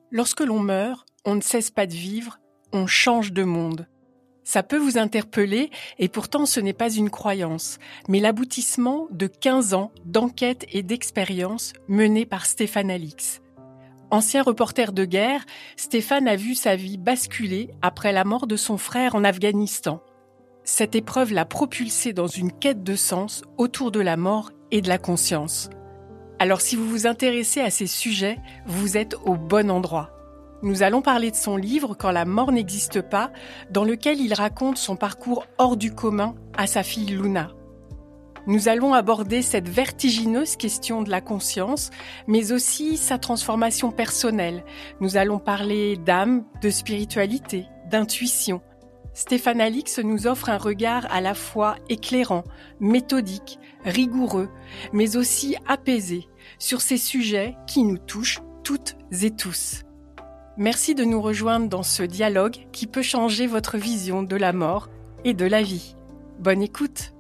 Lorsque l'on meurt, on ne cesse pas de vivre, on change de monde. Ça peut vous interpeller et pourtant ce n'est pas une croyance, mais l'aboutissement de 15 ans d'enquête et d'expérience menée par Stéphane Alix. Ancien reporter de guerre, Stéphane a vu sa vie basculer après la mort de son frère en Afghanistan. Cette épreuve l'a propulsé dans une quête de sens autour de la mort et de la conscience. Alors si vous vous intéressez à ces sujets, vous êtes au bon endroit. Nous allons parler de son livre « Quand la mort n'existe pas », dans lequel il raconte son parcours hors du commun à sa fille Luna. Nous allons aborder cette vertigineuse question de la conscience, mais aussi sa transformation personnelle. Nous allons parler d'âme, de spiritualité, d'intuition. Stéphane Alix nous offre un regard à la fois éclairant, méthodique, rigoureux, mais aussi apaisé sur ces sujets qui nous touchent toutes et tous. Merci de nous rejoindre dans ce dialogue qui peut changer votre vision de la mort et de la vie. Bonne écoute!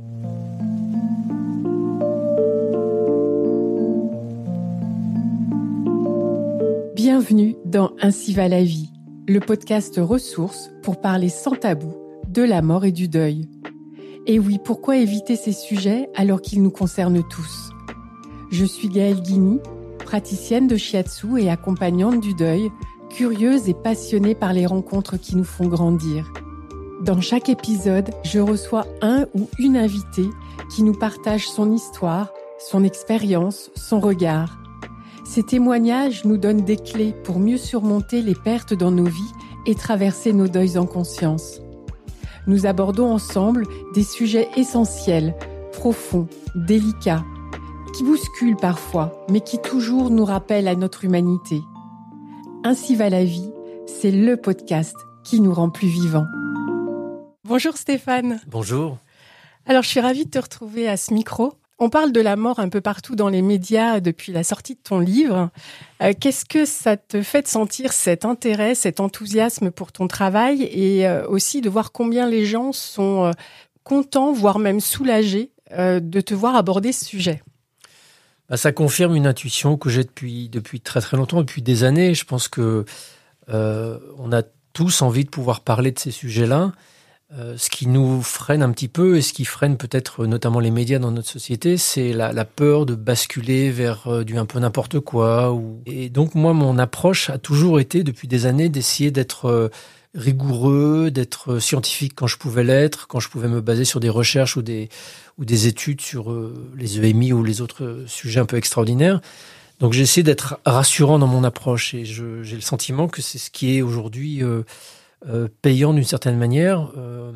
Bienvenue dans Ainsi va la vie, le podcast ressources pour parler sans tabou de la mort et du deuil. Et oui, pourquoi éviter ces sujets alors qu'ils nous concernent tous? Je suis Gaëlle Guigny, praticienne de shiatsu et accompagnante du deuil, curieuse et passionnée par les rencontres qui nous font grandir. Dans chaque épisode, je reçois un ou une invitée qui nous partage son histoire, son expérience, son regard. Ces témoignages nous donnent des clés pour mieux surmonter les pertes dans nos vies et traverser nos deuils en conscience. Nous abordons ensemble des sujets essentiels, profonds, délicats, qui bousculent parfois, mais qui toujours nous rappellent à notre humanité. Ainsi va la vie, c'est le podcast qui nous rend plus vivants. Bonjour Stéphane. Bonjour. Alors je suis ravie de te retrouver à ce micro. On parle de la mort un peu partout dans les médias depuis la sortie de ton livre. Qu'est-ce que ça te fait de sentir cet intérêt, cet enthousiasme pour ton travail et aussi de voir combien les gens sont contents, voire même soulagés de te voir aborder ce sujet? Ça confirme une intuition que j'ai depuis très très longtemps, depuis des années. Je pense que on a tous envie de pouvoir parler de ces sujets-là. Ce qui nous freine un petit peu et ce qui freine peut-être notamment les médias dans notre société, c'est la peur de basculer vers du un peu n'importe quoi. Et donc moi, mon approche a toujours été depuis des années d'essayer d'être rigoureux, d'être scientifique quand je pouvais l'être, quand je pouvais me baser sur des recherches ou des études sur les EMI ou les autres sujets un peu extraordinaires. Donc j'ai essayé d'être rassurant dans mon approche et j'ai le sentiment que c'est ce qui est aujourd'hui payant d'une certaine manière.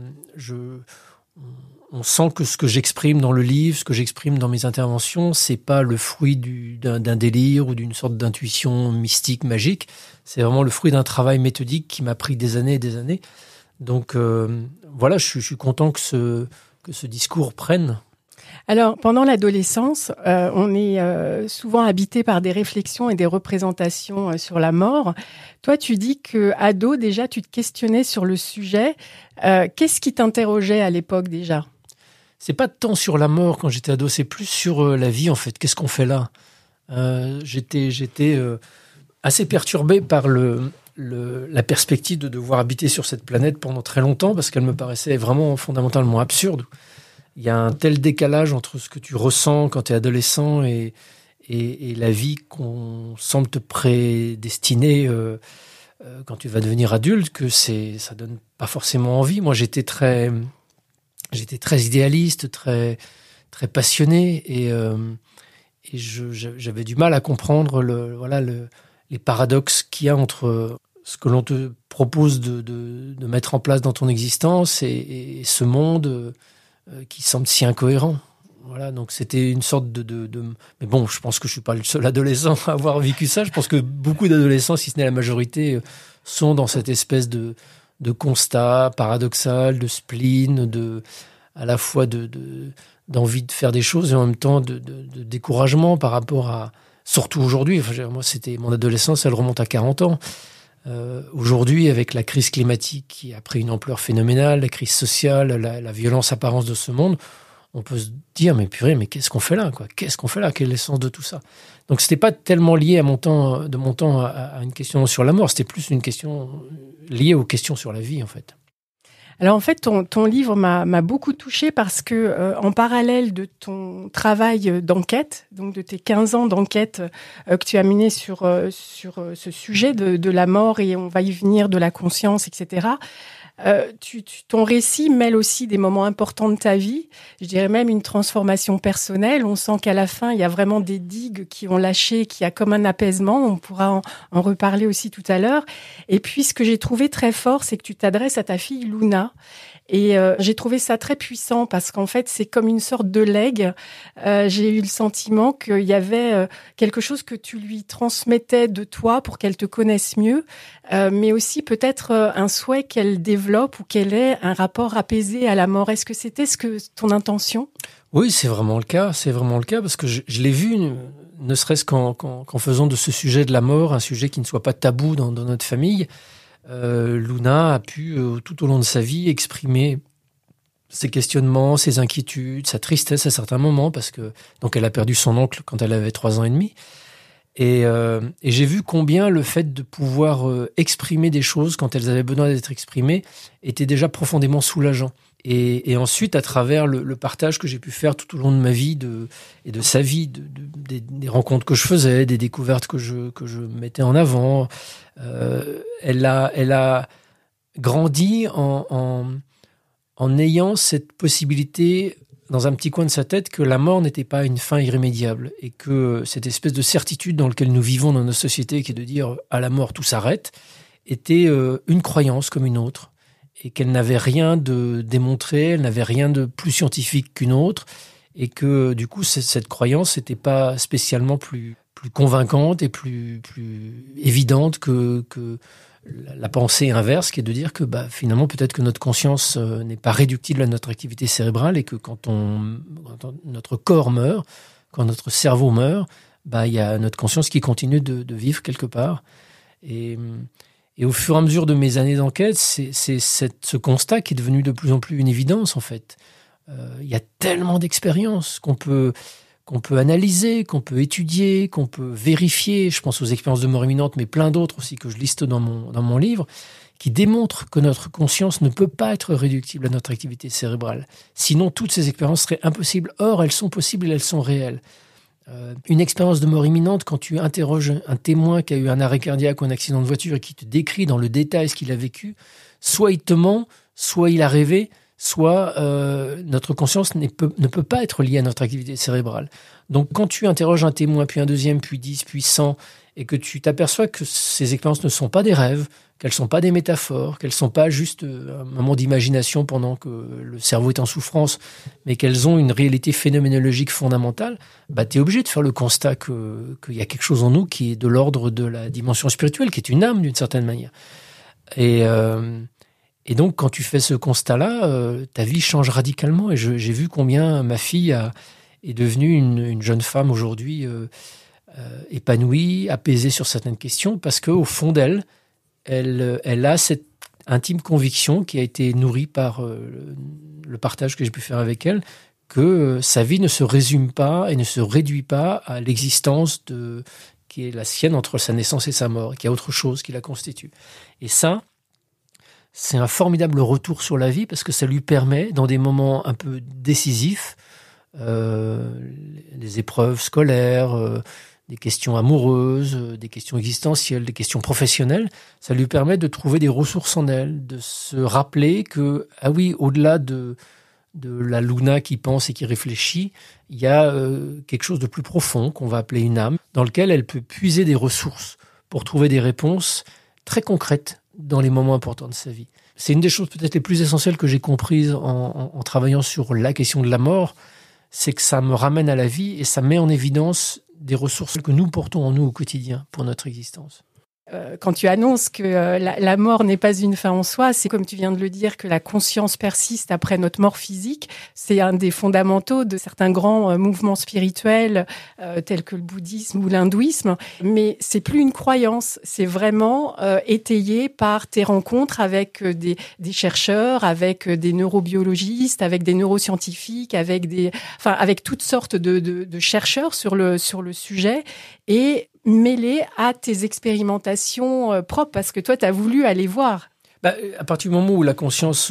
On sent que ce que j'exprime dans le livre, ce que j'exprime dans mes interventions, c'est pas le fruit d'un délire ou d'une sorte d'intuition mystique, magique. C'est vraiment le fruit d'un travail méthodique qui m'a pris des années et des années. Donc voilà, je suis content que ce discours prenne. Alors, pendant l'adolescence, on est souvent habité par des réflexions et des représentations sur la mort. Toi, tu dis que ado, déjà, tu te questionnais sur le sujet. Qu'est-ce qui t'interrogeait à l'époque déjà? C'est pas tant sur la mort quand j'étais ado, c'est plus sur la vie en fait. Qu'est-ce qu'on fait là? J'étais assez perturbé par la perspective de devoir habiter sur cette planète pendant très longtemps parce qu'elle me paraissait vraiment fondamentalement absurde. Il y a un tel décalage entre ce que tu ressens quand tu es adolescent et la vie qu'on semble te prédestiner quand tu vas devenir adulte, que ça donne pas forcément envie. Moi, j'étais très idéaliste, très passionné et j'avais du mal à comprendre les paradoxes qu'il y a entre ce que l'on te propose de mettre en place dans ton existence et ce monde qui semble si incohérent. Voilà, donc c'était une sorte Mais bon, je pense que je suis pas le seul adolescent à avoir vécu ça. Je pense que beaucoup d'adolescents, si ce n'est la majorité, sont dans cette espèce de constat paradoxal, de spleen, à la fois d'envie de faire des choses et en même temps de découragement par rapport à... Surtout aujourd'hui, moi, mon adolescence, elle remonte à 40 ans. Aujourd'hui, avec la crise climatique qui a pris une ampleur phénoménale, la crise sociale, la violence apparente de ce monde, on peut se dire, mais purée, mais qu'est-ce qu'on fait là, quoi? Qu'est-ce qu'on fait là? Quel est le sens de tout ça? Donc, c'était pas tellement lié à mon temps à une question sur la mort. C'était plus une question liée aux questions sur la vie, en fait. Alors en fait, ton livre m'a beaucoup touchée parce que en parallèle de ton travail d'enquête, donc de tes 15 ans d'enquête que tu as mené sur ce sujet de la mort, et on va y venir, de la conscience, etc., ton récit mêle aussi des moments importants de ta vie, je dirais même une transformation personnelle. On sent qu'à la fin, il y a vraiment des digues qui ont lâché, qu'il y a comme un apaisement. On pourra en reparler aussi tout à l'heure. Et puis, ce que j'ai trouvé très fort, c'est que tu t'adresses à ta fille Luna. Et j'ai trouvé ça très puissant parce qu'en fait, c'est comme une sorte de legs. J'ai eu le sentiment qu'il y avait quelque chose que tu lui transmettais de toi pour qu'elle te connaisse mieux, mais aussi peut-être un souhait qu'elle développe ou qu'elle ait un rapport apaisé à la mort. Est-ce que c'était ton intention ? Oui, c'est vraiment le cas. C'est vraiment le cas parce que je l'ai vu, ne serait-ce qu'en faisant de ce sujet de la mort un sujet qui ne soit pas tabou dans notre famille. Luna a pu, tout au long de sa vie, exprimer ses questionnements, ses inquiétudes, sa tristesse à certains moments, parce que donc elle a perdu son oncle quand elle avait 3 ans et demi. Et j'ai vu combien le fait de pouvoir exprimer des choses quand elles avaient besoin d'être exprimées était déjà profondément soulageant. Et ensuite, à travers le partage que j'ai pu faire tout au long de ma vie et de sa vie, des rencontres que je faisais, des découvertes que je mettais en avant, elle a grandi en ayant cette possibilité dans un petit coin de sa tête que la mort n'était pas une fin irrémédiable et que cette espèce de certitude dans laquelle nous vivons dans nos sociétés, qui est de dire à la mort tout s'arrête, était une croyance comme une autre et qu'elle n'avait rien de démontré, elle n'avait rien de plus scientifique qu'une autre et que du coup cette croyance n'était pas spécialement plus convaincante et plus évidente que la pensée inverse, qui est de dire que finalement peut-être que notre conscience n'est pas réductible à notre activité cérébrale et que quand notre corps meurt, quand notre cerveau meurt, il y a notre conscience qui continue de vivre quelque part. Et au fur et à mesure de mes années d'enquête, c'est ce constat qui est devenu de plus en plus une évidence en fait. Il y a tellement d'expériences qu'on peut analyser, qu'on peut étudier, qu'on peut vérifier. Je pense aux expériences de mort imminente, mais plein d'autres aussi que je liste dans mon livre, qui démontrent que notre conscience ne peut pas être réductible à notre activité cérébrale. Sinon, toutes ces expériences seraient impossibles. Or, elles sont possibles et elles sont réelles. Une expérience de mort imminente, quand tu interroges un témoin qui a eu un arrêt cardiaque ou un accident de voiture et qui te décrit dans le détail ce qu'il a vécu, soit il te ment, soit il a rêvé, soit notre conscience ne peut pas être liée à notre activité cérébrale. Donc quand tu interroges un témoin, puis un deuxième, puis 10, puis 100, et que tu t'aperçois que ces expériences ne sont pas des rêves, qu'elles ne sont pas des métaphores, qu'elles ne sont pas juste un moment d'imagination pendant que le cerveau est en souffrance, mais qu'elles ont une réalité phénoménologique fondamentale, tu es obligé de faire le constat qu'il y a quelque chose en nous qui est de l'ordre de la dimension spirituelle, qui est une âme d'une certaine manière. Et donc, quand tu fais ce constat-là, ta vie change radicalement. Et j'ai vu combien ma fille est devenue une jeune femme aujourd'hui épanouie, apaisée sur certaines questions, parce qu'au fond d'elle, elle a cette intime conviction qui a été nourrie par le partage que j'ai pu faire avec elle, que sa vie ne se résume pas et ne se réduit pas à l'existence qui est la sienne entre sa naissance et sa mort, qu'il y a autre chose qui la constitue. Et ça, c'est un formidable retour sur la vie parce que ça lui permet, dans des moments un peu décisifs, des épreuves scolaires, des questions amoureuses, des questions existentielles, des questions professionnelles, ça lui permet de trouver des ressources en elle, de se rappeler que, ah oui, au-delà de la Luna qui pense et qui réfléchit, il y a quelque chose de plus profond qu'on va appeler une âme, dans lequel elle peut puiser des ressources pour trouver des réponses très concrètes dans les moments importants de sa vie. C'est une des choses peut-être les plus essentielles que j'ai comprises en travaillant sur la question de la mort, c'est que ça me ramène à la vie et ça met en évidence des ressources que nous portons en nous au quotidien pour notre existence. quand tu annonces que la mort n'est pas une fin en soi, c'est comme tu viens de le dire, que la conscience persiste après notre mort physique. C'est un des fondamentaux de certains grands mouvements spirituels tels que le bouddhisme ou l'hindouisme. Mais c'est plus une croyance, c'est vraiment étayé par tes rencontres avec des chercheurs, avec des neurobiologistes, avec des neuroscientifiques, avec toutes sortes de chercheurs sur le sujet, et mêlé à tes expérimentations propres, parce que toi, tu as voulu aller voir. À partir du moment où la conscience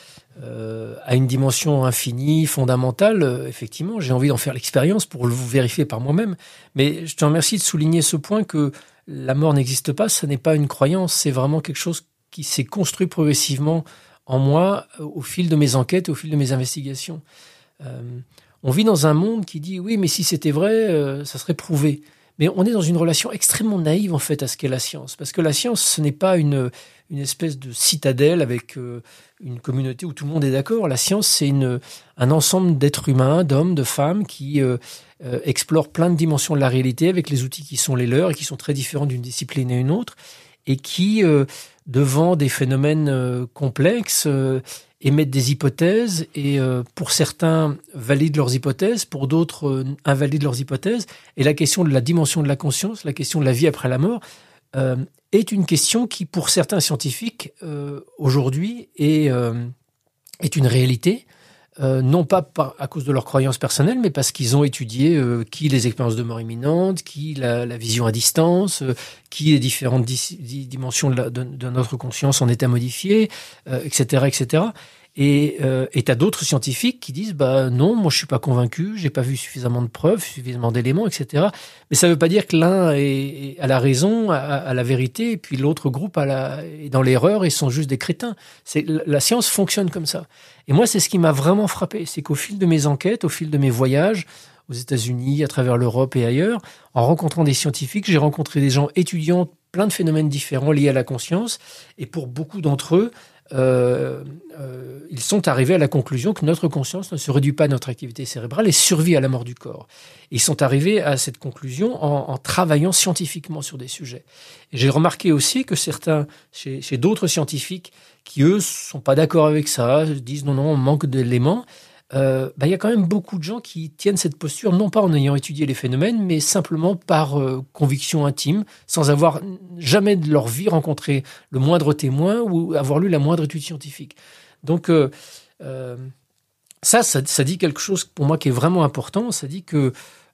a une dimension infinie, fondamentale, effectivement, j'ai envie d'en faire l'expérience pour le vérifier par moi-même. Mais je te remercie de souligner ce point que la mort n'existe pas, ce n'est pas une croyance, c'est vraiment quelque chose qui s'est construit progressivement en moi au fil de mes enquêtes, au fil de mes investigations. On vit dans un monde qui dit « oui, mais si c'était vrai, ça serait prouvé ». Mais on est dans une relation extrêmement naïve, en fait, à ce qu'est la science. Parce que la science, ce n'est pas une espèce de citadelle avec une communauté où tout le monde est d'accord. La science, c'est un ensemble d'êtres humains, d'hommes, de femmes qui explorent plein de dimensions de la réalité avec les outils qui sont les leurs et qui sont très différents d'une discipline à une autre, et qui, devant des phénomènes complexes, émettent des hypothèses et pour certains valident leurs hypothèses, pour d'autres invalident leurs hypothèses. Et la question de la dimension de la conscience, la question de la vie après la mort, est une question qui, pour certains scientifiques, aujourd'hui, est une réalité, non pas à cause de leurs croyances personnelles, mais parce qu'ils ont étudié qui les expériences de mort imminente, qui la vision à distance, qui les différentes dimensions de notre conscience en état modifié, etc., etc. Et t'as d'autres scientifiques qui disent non, moi je suis pas convaincu, j'ai pas vu suffisamment de preuves, suffisamment d'éléments, etc. Mais ça veut pas dire que l'un a la raison, a la vérité, et puis l'autre groupe est dans l'erreur et sont juste des crétins. La science fonctionne comme ça. Et moi, c'est ce qui m'a vraiment frappé, c'est qu'au fil de mes enquêtes, au fil de mes voyages aux États-Unis, à travers l'Europe et ailleurs, en rencontrant des scientifiques, j'ai rencontré des gens étudiant plein de phénomènes différents liés à la conscience, et pour beaucoup d'entre eux, ils sont arrivés à la conclusion que notre conscience ne se réduit pas à notre activité cérébrale et survit à la mort du corps. Ils sont arrivés à cette conclusion en travaillant scientifiquement sur des sujets. Et j'ai remarqué aussi que certains, chez d'autres scientifiques, qui eux sont pas d'accord avec ça, disent non, on manque d'éléments, y a quand même beaucoup de gens qui tiennent cette posture, non pas en ayant étudié les phénomènes, mais simplement par conviction intime, sans avoir jamais de leur vie rencontré le moindre témoin ou avoir lu la moindre étude scientifique. Donc ça dit quelque chose pour moi qui est vraiment important. Ça dit que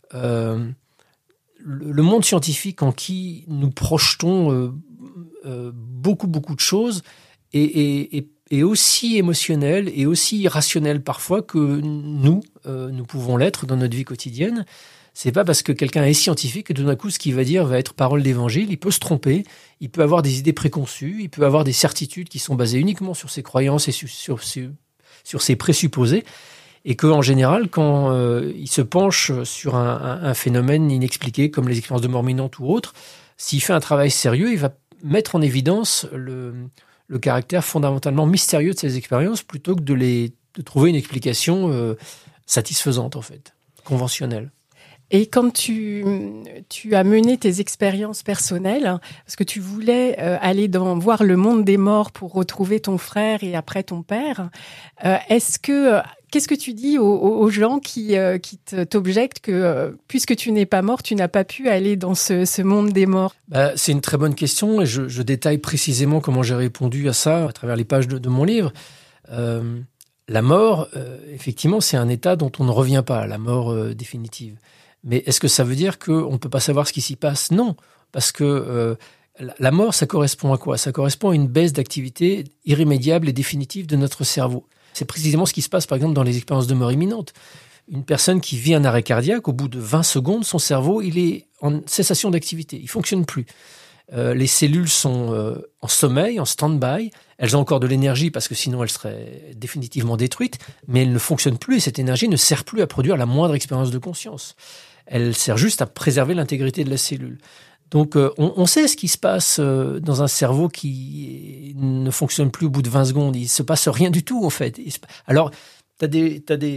le monde scientifique en qui nous projetons beaucoup de choses est aussi émotionnel et aussi irrationnel parfois que nous pouvons l'être dans notre vie quotidienne. C'est pas parce que quelqu'un est scientifique que tout d'un coup ce qu'il va dire va être parole d'évangile. Il peut se tromper, il peut avoir des idées préconçues, il peut avoir des certitudes qui sont basées uniquement sur ses croyances et sur ses présupposés. Et qu'en général, quand il se penche sur un phénomène inexpliqué comme les expériences de mort imminente ou autres, s'il fait un travail sérieux, il va mettre en évidence le caractère fondamentalement mystérieux de ces expériences plutôt que de trouver une explication satisfaisante, en fait, conventionnelle. Et quand tu as mené tes expériences personnelles, parce que tu voulais aller voir le monde des morts pour retrouver ton frère et après ton père, qu'est-ce que tu dis aux gens qui t'objectent que puisque tu n'es pas mort, tu n'as pas pu aller dans ce monde des morts? C'est une très bonne question et je détaille précisément comment j'ai répondu à ça à travers les pages de mon livre. La mort, effectivement, c'est un état dont on ne revient pas, la mort définitive. Mais est-ce que ça veut dire qu'on ne peut pas savoir ce qui s'y passe? Non, parce que la mort, ça correspond à quoi? Ça correspond à une baisse d'activité irrémédiable et définitive de notre cerveau. C'est précisément ce qui se passe, par exemple, dans les expériences de mort imminente. Une personne qui vit un arrêt cardiaque, au bout de 20 secondes, son cerveau, il est en cessation d'activité. Il ne fonctionne plus. Les cellules sont en sommeil, en stand-by. Elles ont encore de l'énergie parce que sinon elles seraient définitivement détruites, mais elles ne fonctionnent plus et cette énergie ne sert plus à produire la moindre expérience de conscience. Elle sert juste à préserver l'intégrité de la cellule. Donc on sait ce qui se passe dans un cerveau qui ne fonctionne plus au bout de 20 secondes. Il ne se passe rien du tout en fait. Alors t'as des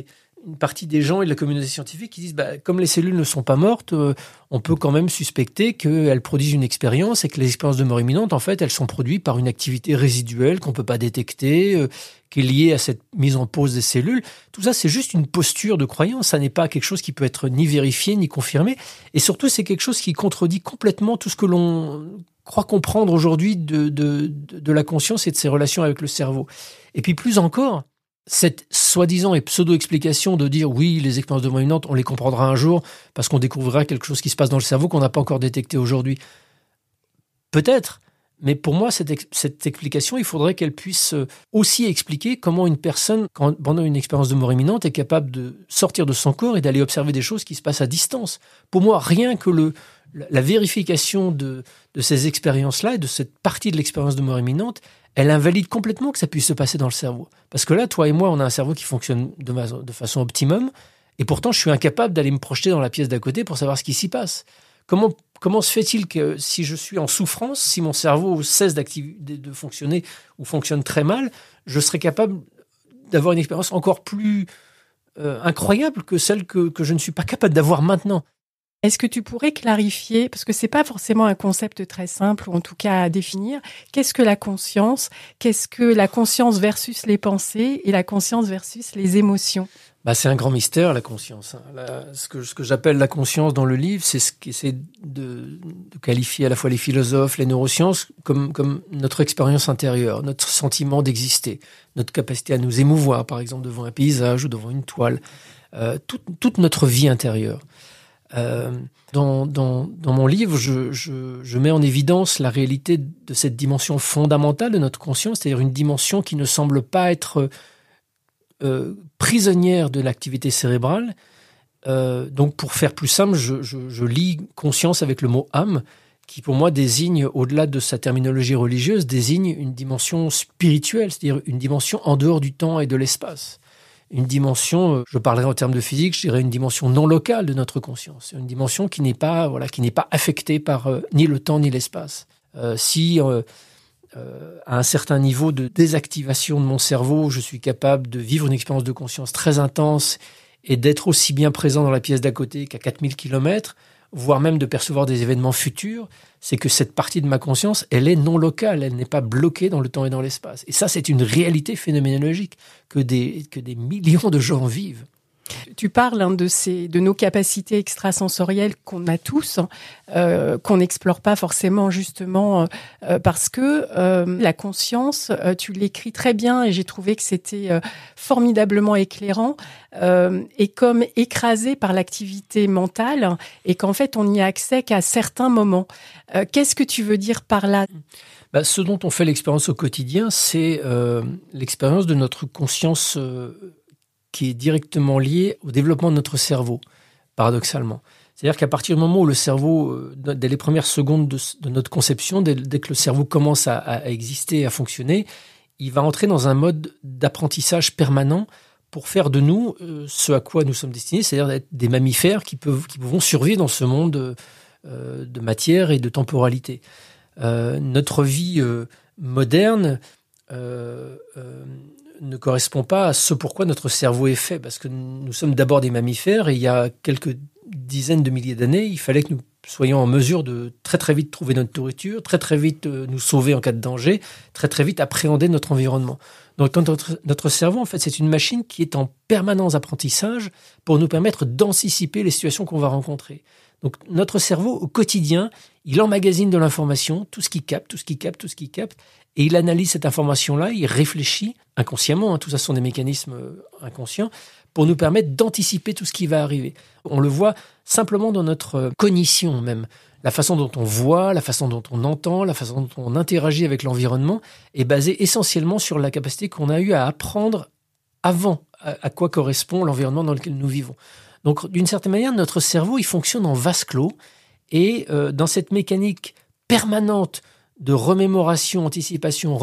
une partie des gens et de la communauté scientifique qui disent comme les cellules ne sont pas mortes, on peut quand même suspecter qu'elles produisent une expérience et que les expériences de mort imminente, en fait, elles sont produites par une activité résiduelle qu'on ne peut pas détecter, qui est liée à cette mise en pause des cellules. Tout ça, c'est juste une posture de croyance. Ça n'est pas quelque chose qui peut être ni vérifié ni confirmé. Et surtout, c'est quelque chose qui contredit complètement tout ce que l'on croit comprendre aujourd'hui de la conscience et de ses relations avec le cerveau. Et puis plus encore, cette soi-disant et pseudo-explication de dire oui, les expériences de mort imminente, on les comprendra un jour parce qu'on découvrira quelque chose qui se passe dans le cerveau qu'on n'a pas encore détecté aujourd'hui. Peut-être, mais pour moi, cette explication, il faudrait qu'elle puisse aussi expliquer comment une personne, pendant une expérience de mort imminente, est capable de sortir de son corps et d'aller observer des choses qui se passent à distance. Pour moi, rien que la vérification de ces expériences-là et de cette partie de l'expérience de mort imminente, elle invalide complètement que ça puisse se passer dans le cerveau. Parce que là, toi et moi, on a un cerveau qui fonctionne de façon optimum, et pourtant, je suis incapable d'aller me projeter dans la pièce d'à côté pour savoir ce qui s'y passe. Comment se fait-il que si je suis en souffrance, si mon cerveau cesse de fonctionner ou fonctionne très mal, je serais capable d'avoir une expérience encore plus incroyable que celle que je ne suis pas capable d'avoir maintenant? Est-ce que tu pourrais clarifier, parce que c'est pas forcément un concept très simple, ou en tout cas à définir, qu'est-ce que la conscience? Qu'est-ce que la conscience versus les pensées et la conscience versus les émotions? C'est un grand mystère, la conscience. Ce que j'appelle la conscience dans le livre, c'est ce qu'essaie de qualifier à la fois les philosophes, les neurosciences, comme notre expérience intérieure, notre sentiment d'exister, notre capacité à nous émouvoir, par exemple, devant un paysage ou devant une toile, toute notre vie intérieure. Dans mon livre, je mets en évidence la réalité de cette dimension fondamentale de notre conscience, c'est-à-dire une dimension qui ne semble pas être prisonnière de l'activité cérébrale. Donc, pour faire plus simple, je lie conscience avec le mot âme, qui pour moi désigne, au-delà de sa terminologie religieuse, désigne une dimension spirituelle, c'est-à-dire une dimension en dehors du temps et de l'espace. Une dimension, je parlerai en termes de physique, je dirais une dimension non locale de notre conscience. Une dimension qui n'est pas affectée par ni le temps ni l'espace. À un certain niveau de désactivation de mon cerveau, je suis capable de vivre une expérience de conscience très intense et d'être aussi bien présent dans la pièce d'à côté qu'à 4000 km, voire même de percevoir des événements futurs, c'est que cette partie de ma conscience, elle est non locale, elle n'est pas bloquée dans le temps et dans l'espace. Et ça, c'est une réalité phénoménologique que des millions de gens vivent. Tu parles de nos capacités extrasensorielles qu'on a tous, qu'on n'explore pas forcément justement parce que la conscience, tu l'écris très bien et j'ai trouvé que c'était formidablement éclairant, est comme écrasée par l'activité mentale et qu'en fait on n'y a accès qu'à certains moments. Qu'est-ce que tu veux dire par là ? Ce dont on fait l'expérience au quotidien, c'est l'expérience de notre conscience qui est directement lié au développement de notre cerveau, paradoxalement. C'est-à-dire qu'à partir du moment où le cerveau, dès les premières secondes de notre conception, dès que le cerveau commence à exister, à fonctionner, il va entrer dans un mode d'apprentissage permanent pour faire de nous ce à quoi nous sommes destinés, c'est-à-dire d'être des mammifères qui pouvons survivre dans ce monde de matière et de temporalité. Notre vie moderne ne correspond pas à ce pourquoi notre cerveau est fait, parce que nous sommes d'abord des mammifères et il y a quelques dizaines de milliers d'années, il fallait que nous soyons en mesure de très très vite trouver notre nourriture, très très vite nous sauver en cas de danger, très très vite appréhender notre environnement. Donc notre cerveau, en fait, c'est une machine qui est en permanence apprentissage pour nous permettre d'anticiper les situations qu'on va rencontrer. Donc notre cerveau, au quotidien, il emmagasine de l'information, tout ce qu'il capte, et il analyse cette information-là, il réfléchit inconsciemment, tout ça sont des mécanismes inconscients, pour nous permettre d'anticiper tout ce qui va arriver. On le voit simplement dans notre cognition même. La façon dont on voit, la façon dont on entend, la façon dont on interagit avec l'environnement est basée essentiellement sur la capacité qu'on a eue à apprendre avant à quoi correspond l'environnement dans lequel nous vivons. Donc, d'une certaine manière, notre cerveau, il fonctionne en vase clos et dans cette mécanique permanente de remémoration, anticipation,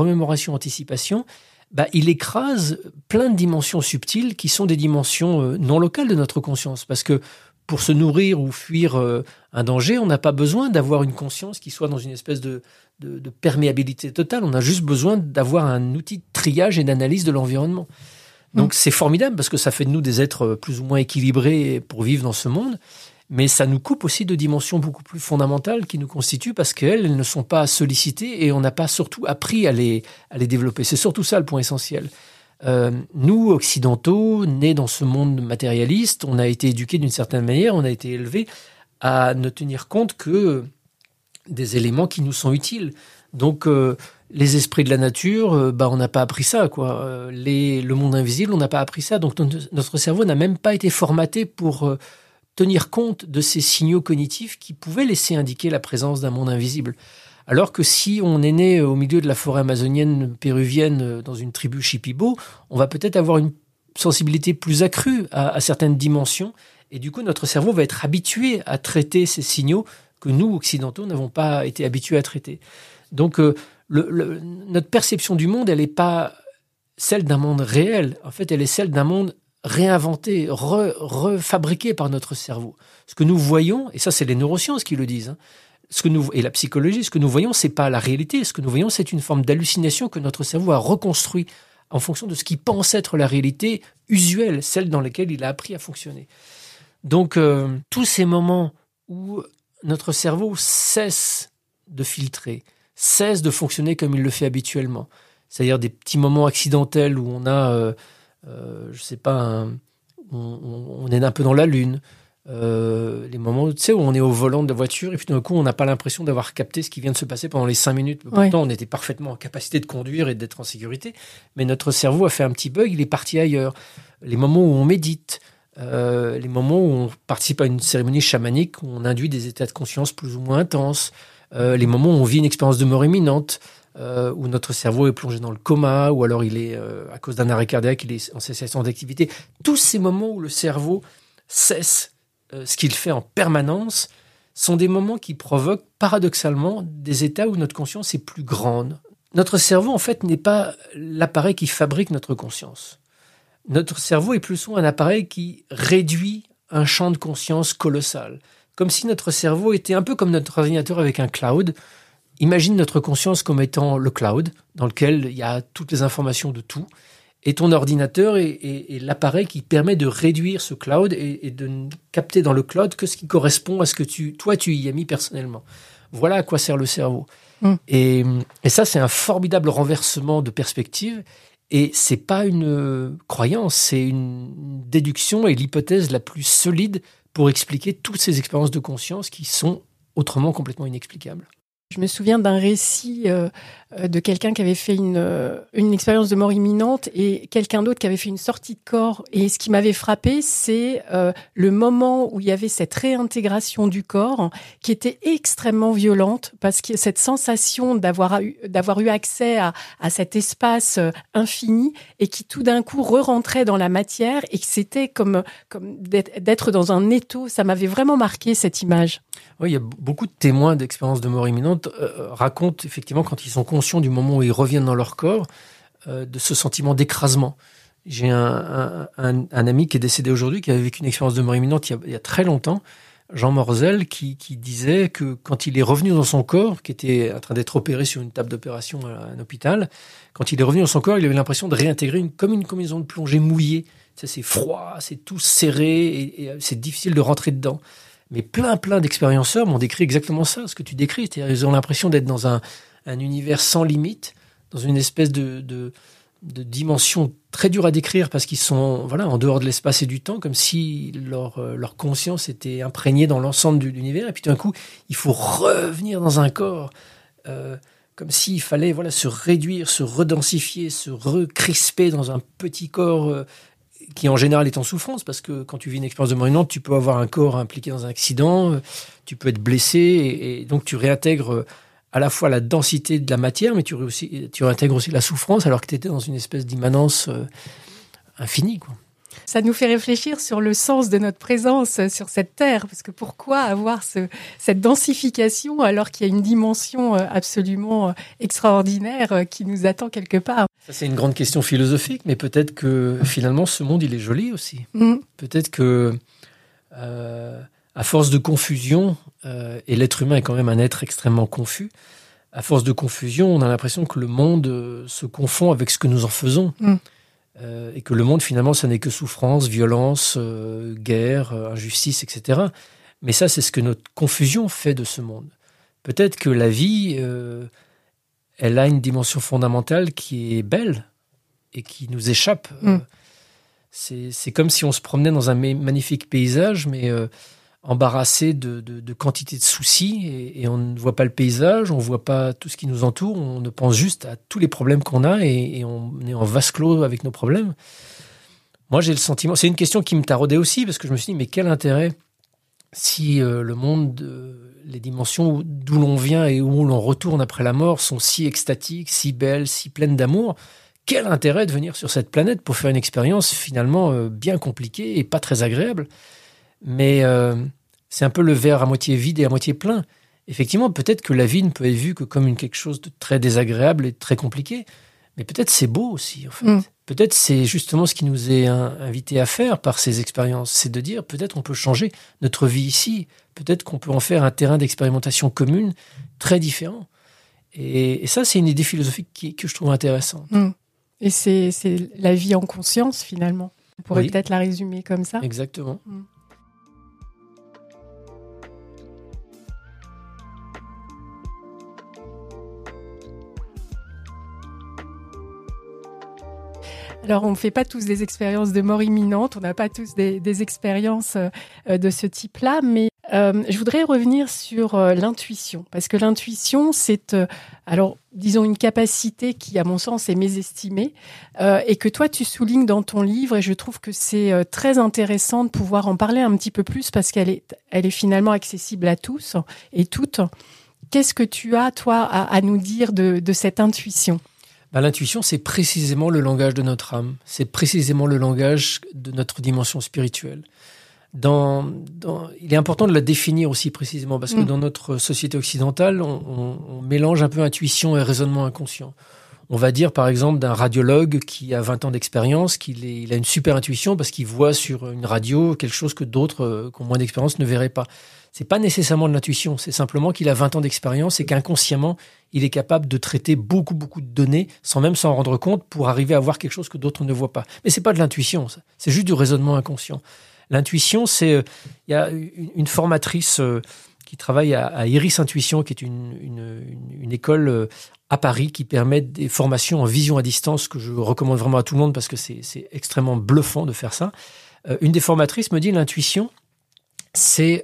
il écrase plein de dimensions subtiles qui sont des dimensions non locales de notre conscience. Parce que pour se nourrir ou fuir un danger, on n'a pas besoin d'avoir une conscience qui soit dans une espèce de perméabilité totale. On a juste besoin d'avoir un outil de triage et d'analyse de l'environnement. Donc c'est formidable parce que ça fait de nous des êtres plus ou moins équilibrés pour vivre dans ce monde, mais ça nous coupe aussi de dimensions beaucoup plus fondamentales qui nous constituent parce qu'elles ne sont pas sollicitées et on n'a pas surtout appris à les développer. C'est surtout ça le point essentiel. Nous, occidentaux, nés dans ce monde matérialiste, on a été éduqués d'une certaine manière, on a été élevés à ne tenir compte que des éléments qui nous sont utiles. Donc, les esprits de la nature, on n'a pas appris ça, quoi. Le monde invisible, on n'a pas appris ça. Donc, notre cerveau n'a même pas été formaté pour tenir compte de ces signaux cognitifs qui pouvaient laisser indiquer la présence d'un monde invisible. Alors que si on est né au milieu de la forêt amazonienne péruvienne dans une tribu Shipibo, on va peut-être avoir une sensibilité plus accrue à certaines dimensions. Et du coup, notre cerveau va être habitué à traiter ces signaux que nous, occidentaux, n'avons pas été habitués à traiter. Donc, notre perception du monde, elle n'est pas celle d'un monde réel. En fait, elle est celle d'un monde réinventé, refabriqué par notre cerveau. Ce que nous voyons, et ça, c'est les neurosciences qui le disent, et la psychologie, ce que nous voyons, c'est pas la réalité. Ce que nous voyons, c'est une forme d'hallucination que notre cerveau a reconstruit en fonction de ce qu'il pense être la réalité usuelle, celle dans laquelle il a appris à fonctionner. Donc, tous ces moments où notre cerveau cesse de filtrer, cesse de fonctionner comme il le fait habituellement, c'est-à-dire des petits moments accidentels où on a, on est un peu dans la lune, les moments où on est au volant de la voiture et puis d'un coup on n'a pas l'impression d'avoir capté ce qui vient de se passer pendant les 5 minutes. Pourtant on était parfaitement en capacité de conduire et d'être en sécurité, mais notre cerveau a fait un petit bug, il est parti ailleurs. Les moments où on médite, les moments où on participe à une cérémonie chamanique, où on induit des états de conscience plus ou moins intenses, les moments où on vit une expérience de mort imminente, où notre cerveau est plongé dans le coma, ou alors il est, à cause d'un arrêt cardiaque, il est en cessation d'activité. Tous ces moments où le cerveau cesse ce qu'il fait en permanence sont des moments qui provoquent paradoxalement des états où notre conscience est plus grande. Notre cerveau, en fait, n'est pas l'appareil qui fabrique notre conscience. Notre cerveau est plus souvent un appareil qui réduit un champ de conscience colossal. Comme si notre cerveau était un peu comme notre ordinateur avec un cloud. Imagine notre conscience comme étant le cloud, dans lequel il y a toutes les informations de tout. Et ton ordinateur est l'appareil qui permet de réduire ce cloud et de ne capter dans le cloud que ce qui correspond à ce que tu y as mis personnellement. Voilà à quoi sert le cerveau. Et ça, c'est un formidable renversement de perspective. Et c'est pas une croyance, c'est une déduction et l'hypothèse la plus solide pour expliquer toutes ces expériences de conscience qui sont autrement complètement inexplicables. Je me souviens d'un récit de quelqu'un qui avait fait une expérience de mort imminente et quelqu'un d'autre qui avait fait une sortie de corps. Et ce qui m'avait frappé, c'est le moment où il y avait cette réintégration du corps qui était extrêmement violente parce que cette sensation d'avoir eu accès à cet espace infini et qui tout d'un coup re-rentrait dans la matière et que c'était comme d'être dans un étau. Ça m'avait vraiment marqué cette image. Oui, il y a beaucoup de témoins d'expériences de mort imminente racontent effectivement quand ils sont conscients du moment où ils reviennent dans leur corps de ce sentiment d'écrasement. J'ai un ami qui est décédé aujourd'hui qui avait vécu une expérience de mort imminente il y a très longtemps, Jean Morzel, qui disait que quand il est revenu dans son corps, qui était en train d'être opéré sur une table d'opération à un hôpital, quand il est revenu dans son corps, il avait l'impression de réintégrer comme une combinaison de plongée mouillée. C'est froid, c'est tout serré et c'est difficile de rentrer dedans. Mais plein d'expérienceurs m'ont décrit exactement ça, ce que tu décris. C'est-à-dire, ils ont l'impression d'être dans un univers sans limite, dans une espèce de dimension très dure à décrire parce qu'ils sont en dehors de l'espace et du temps, comme si leur conscience était imprégnée dans l'ensemble de l'univers. Et puis d'un coup, il faut revenir dans un corps, comme s'il fallait se réduire, se redensifier, se recrisper dans un petit corps qui en général est en souffrance, parce que quand tu vis une expérience de mort imminente, tu peux avoir un corps impliqué dans un accident, tu peux être blessé, et donc tu réintègres à la fois la densité de la matière, mais tu réintègres aussi la souffrance, alors que tu étais dans une espèce d'immanence infinie, quoi. Ça nous fait réfléchir sur le sens de notre présence sur cette terre, parce que pourquoi avoir cette densification alors qu'il y a une dimension absolument extraordinaire qui nous attend quelque part. Ça, c'est une grande question philosophique, mais peut-être que finalement ce monde il est joli aussi. Peut-être que à force de confusion, et l'être humain est quand même un être extrêmement confus, à force de confusion, on a l'impression que le monde se confond avec ce que nous en faisons. et que le monde, finalement, ça n'est que souffrance, violence, guerre, injustice, etc. Mais ça, c'est ce que notre confusion fait de ce monde. Peut-être que la vie, elle a une dimension fondamentale qui est belle et qui nous échappe. C'est comme si on se promenait dans un magnifique paysage, mais embarrassé de quantité de soucis, et on ne voit pas le paysage, on ne voit pas tout ce qui nous entoure, on ne pense juste à tous les problèmes qu'on a, et on est en vase clos avec nos problèmes. Moi, j'ai le sentiment... C'est une question qui me taraudait aussi, parce que je me suis dit, mais quel intérêt si le monde, les dimensions d'où l'on vient et où l'on retourne après la mort sont si extatiques, si belles, si pleines d'amour, quel intérêt de venir sur cette planète pour faire une expérience finalement bien compliquée et pas très agréable. Mais c'est un peu le verre à moitié vide et à moitié plein. Effectivement, peut-être que la vie ne peut être vue que comme quelque chose de très désagréable et de très compliqué, mais peut-être c'est beau aussi, en fait. Peut-être c'est justement ce qui nous est invité à faire par ces expériences, c'est de dire peut-être on peut changer notre vie ici, peut-être qu'on peut en faire un terrain d'expérimentation commune très différent. Et ça, c'est une idée philosophique que je trouve intéressante. Et c'est la vie en conscience, finalement. On pourrait peut-être la résumer comme ça. Exactement. Alors, on ne fait pas tous des expériences de mort imminente, on n'a pas tous des expériences de ce type-là, mais je voudrais revenir sur l'intuition, parce que l'intuition, c'est, alors, disons, une capacité qui, à mon sens, est mésestimée, et que toi, tu soulignes dans ton livre, et je trouve que c'est très intéressant de pouvoir en parler un petit peu plus, parce qu'elle est finalement accessible à tous et toutes. Qu'est-ce que tu as, toi, à nous dire de cette intuition ? L'intuition, c'est précisément le langage de notre âme. C'est précisément le langage de notre dimension spirituelle. Il est important de la définir aussi précisément, parce que dans notre société occidentale, on mélange un peu intuition et raisonnement inconscient. On va dire, par exemple, d'un radiologue qui a 20 ans d'expérience, il a une super intuition parce qu'il voit sur une radio quelque chose que d'autres qui ont moins d'expérience ne verraient pas. C'est pas nécessairement de l'intuition, c'est simplement qu'il a 20 ans d'expérience et qu'inconsciemment, il est capable de traiter beaucoup de données sans même s'en rendre compte pour arriver à voir quelque chose que d'autres ne voient pas. Mais c'est pas de l'intuition, ça. C'est juste du raisonnement inconscient. L'intuition, il y a une formatrice qui travaille à Iris Intuition, qui est une école à Paris qui permet des formations en vision à distance que je recommande vraiment à tout le monde parce que c'est extrêmement bluffant de faire ça. Une des formatrices me dit l'intuition, c'est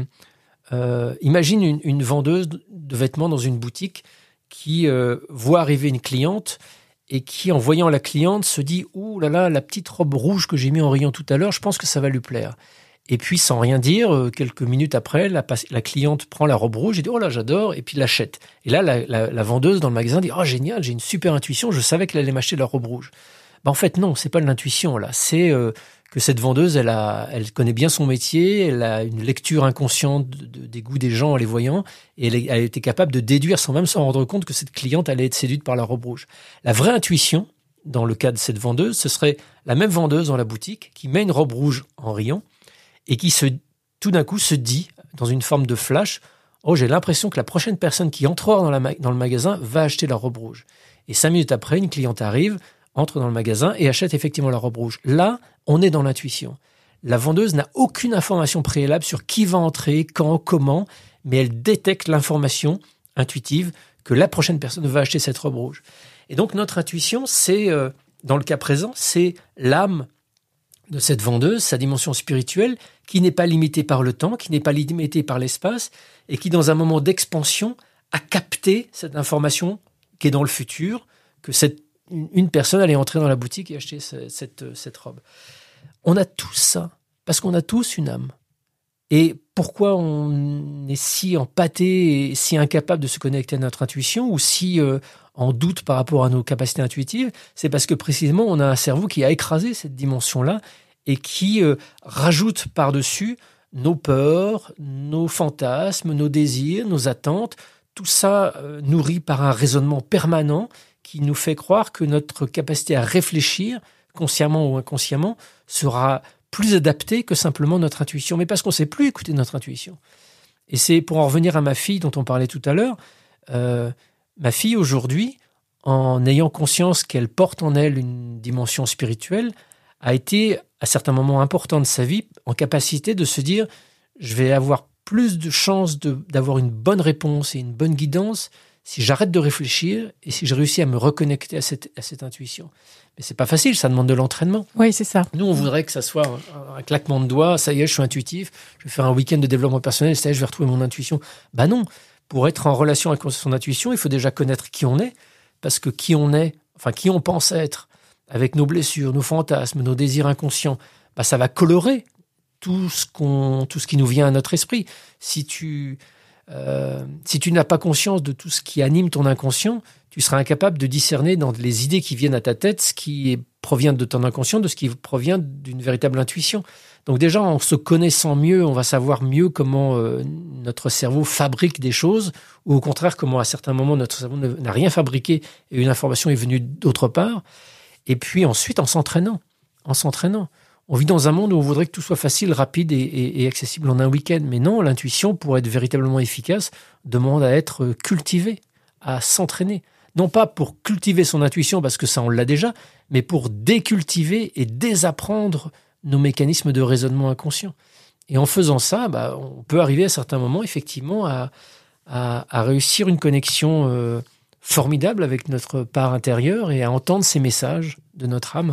imagine une vendeuse de vêtements dans une boutique qui voit arriver une cliente et qui, en voyant la cliente, se dit « Ouh là là, la petite robe rouge que j'ai mis en rayon tout à l'heure, je pense que ça va lui plaire. » Et puis, sans rien dire, quelques minutes après, la cliente prend la robe rouge et dit « Oh là, j'adore !» et puis l'achète. Et là, la vendeuse dans le magasin dit « Oh, génial, j'ai une super intuition, je savais qu'elle allait m'acheter la robe rouge. » En fait, non, c'est pas de l'intuition, là. C'est que cette vendeuse, elle connaît bien son métier, elle a une lecture inconsciente des goûts des gens en les voyant, et elle était capable de déduire sans même s'en rendre compte que cette cliente allait être séduite par la robe rouge. La vraie intuition, dans le cas de cette vendeuse, ce serait la même vendeuse dans la boutique qui met une robe rouge en rayon et qui tout d'un coup se dit, dans une forme de flash, « Oh, j'ai l'impression que la prochaine personne qui entrera dans le magasin va acheter la robe rouge. » Et 5 minutes après, une cliente arrive, entre dans le magasin et achète effectivement la robe rouge. Là, on est dans l'intuition. La vendeuse n'a aucune information préalable sur qui va entrer, quand, comment, mais elle détecte l'information intuitive que la prochaine personne va acheter cette robe rouge. Et donc, notre intuition, c'est, dans le cas présent, c'est l'âme de cette vendeuse, sa dimension spirituelle, qui n'est pas limitée par le temps, qui n'est pas limitée par l'espace, et qui, dans un moment d'expansion, a capté cette information qui est dans le futur, que une personne allait entrer dans la boutique et acheter cette robe. On a tous ça, parce qu'on a tous une âme. Et pourquoi on est si empâté et si incapable de se connecter à notre intuition ou si en doute par rapport à nos capacités intuitives, c'est parce que précisément on a un cerveau qui a écrasé cette dimension-là et qui rajoute par-dessus nos peurs, nos fantasmes, nos désirs, nos attentes, tout ça nourri par un raisonnement permanent qui nous fait croire que notre capacité à réfléchir, consciemment ou inconsciemment, sera plus adaptée que simplement notre intuition. Mais parce qu'on ne sait plus écouter notre intuition. Et c'est pour en revenir à ma fille dont on parlait tout à l'heure. Ma fille, aujourd'hui, en ayant conscience qu'elle porte en elle une dimension spirituelle, a été, à certains moments importants de sa vie, en capacité de se dire « je vais avoir plus de chances d'avoir une bonne réponse et une bonne guidance si j'arrête de réfléchir et si je réussis à me reconnecter à cette intuition. » Mais c'est pas facile, ça demande de l'entraînement. Oui, c'est ça. Nous, on voudrait que ça soit un claquement de doigts, ça y est, je suis intuitif, je vais faire un week-end de développement personnel, ça y est, je vais retrouver mon intuition. Ben non, pour être en relation avec son intuition, il faut déjà connaître qui on est, parce que qui on est, enfin qui on pense être, avec nos blessures, nos fantasmes, nos désirs inconscients, ben ça va colorer tout ce qui nous vient à notre esprit. Si tu n'as pas conscience de tout ce qui anime ton inconscient, tu seras incapable de discerner dans les idées qui viennent à ta tête ce qui provient de ton inconscient, de ce qui provient d'une véritable intuition. Donc déjà, en se connaissant mieux, on va savoir mieux comment notre cerveau fabrique des choses, ou au contraire, comment à certains moments notre cerveau n'a rien fabriqué et une information est venue d'autre part. Et puis ensuite, en s'entraînant. On vit dans un monde où on voudrait que tout soit facile, rapide et accessible en un week-end. Mais non, l'intuition, pour être véritablement efficace, demande à être cultivée, à s'entraîner. Non pas pour cultiver son intuition, parce que ça, on l'a déjà, mais pour décultiver et désapprendre nos mécanismes de raisonnement inconscient. Et en faisant ça, on peut arriver à certains moments, effectivement, à réussir une connexion formidable avec notre part intérieure et à entendre ces messages de notre âme.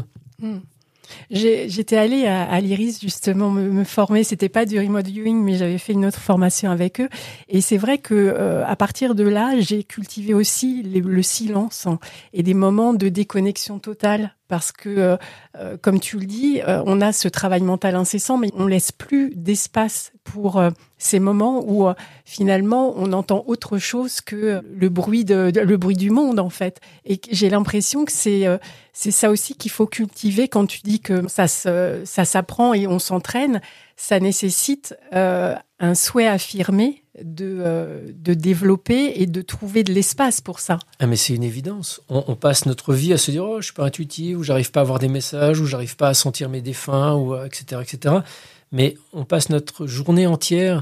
J'étais allée à l'Iris justement me former. C'était pas du remote viewing, mais j'avais fait une autre formation avec eux. Et c'est vrai que à partir de là, j'ai cultivé aussi le silence et des moments de déconnexion totale. Parce que, comme tu le dis, on a ce travail mental incessant, mais on laisse plus d'espace pour ces moments où finalement on entend autre chose que le bruit du monde en fait. Et j'ai l'impression que c'est ça aussi qu'il faut cultiver quand tu dis que ça s'apprend et on s'entraîne. Ça nécessite un souhait affirmé de développer et de trouver de l'espace pour ça. Ah mais c'est une évidence. On passe notre vie à se dire « Oh, je suis pas intuitif » ou « J'arrive pas à avoir des messages » ou « J'arrive pas à sentir mes défunts » ou etc., etc. Mais on passe notre journée entière,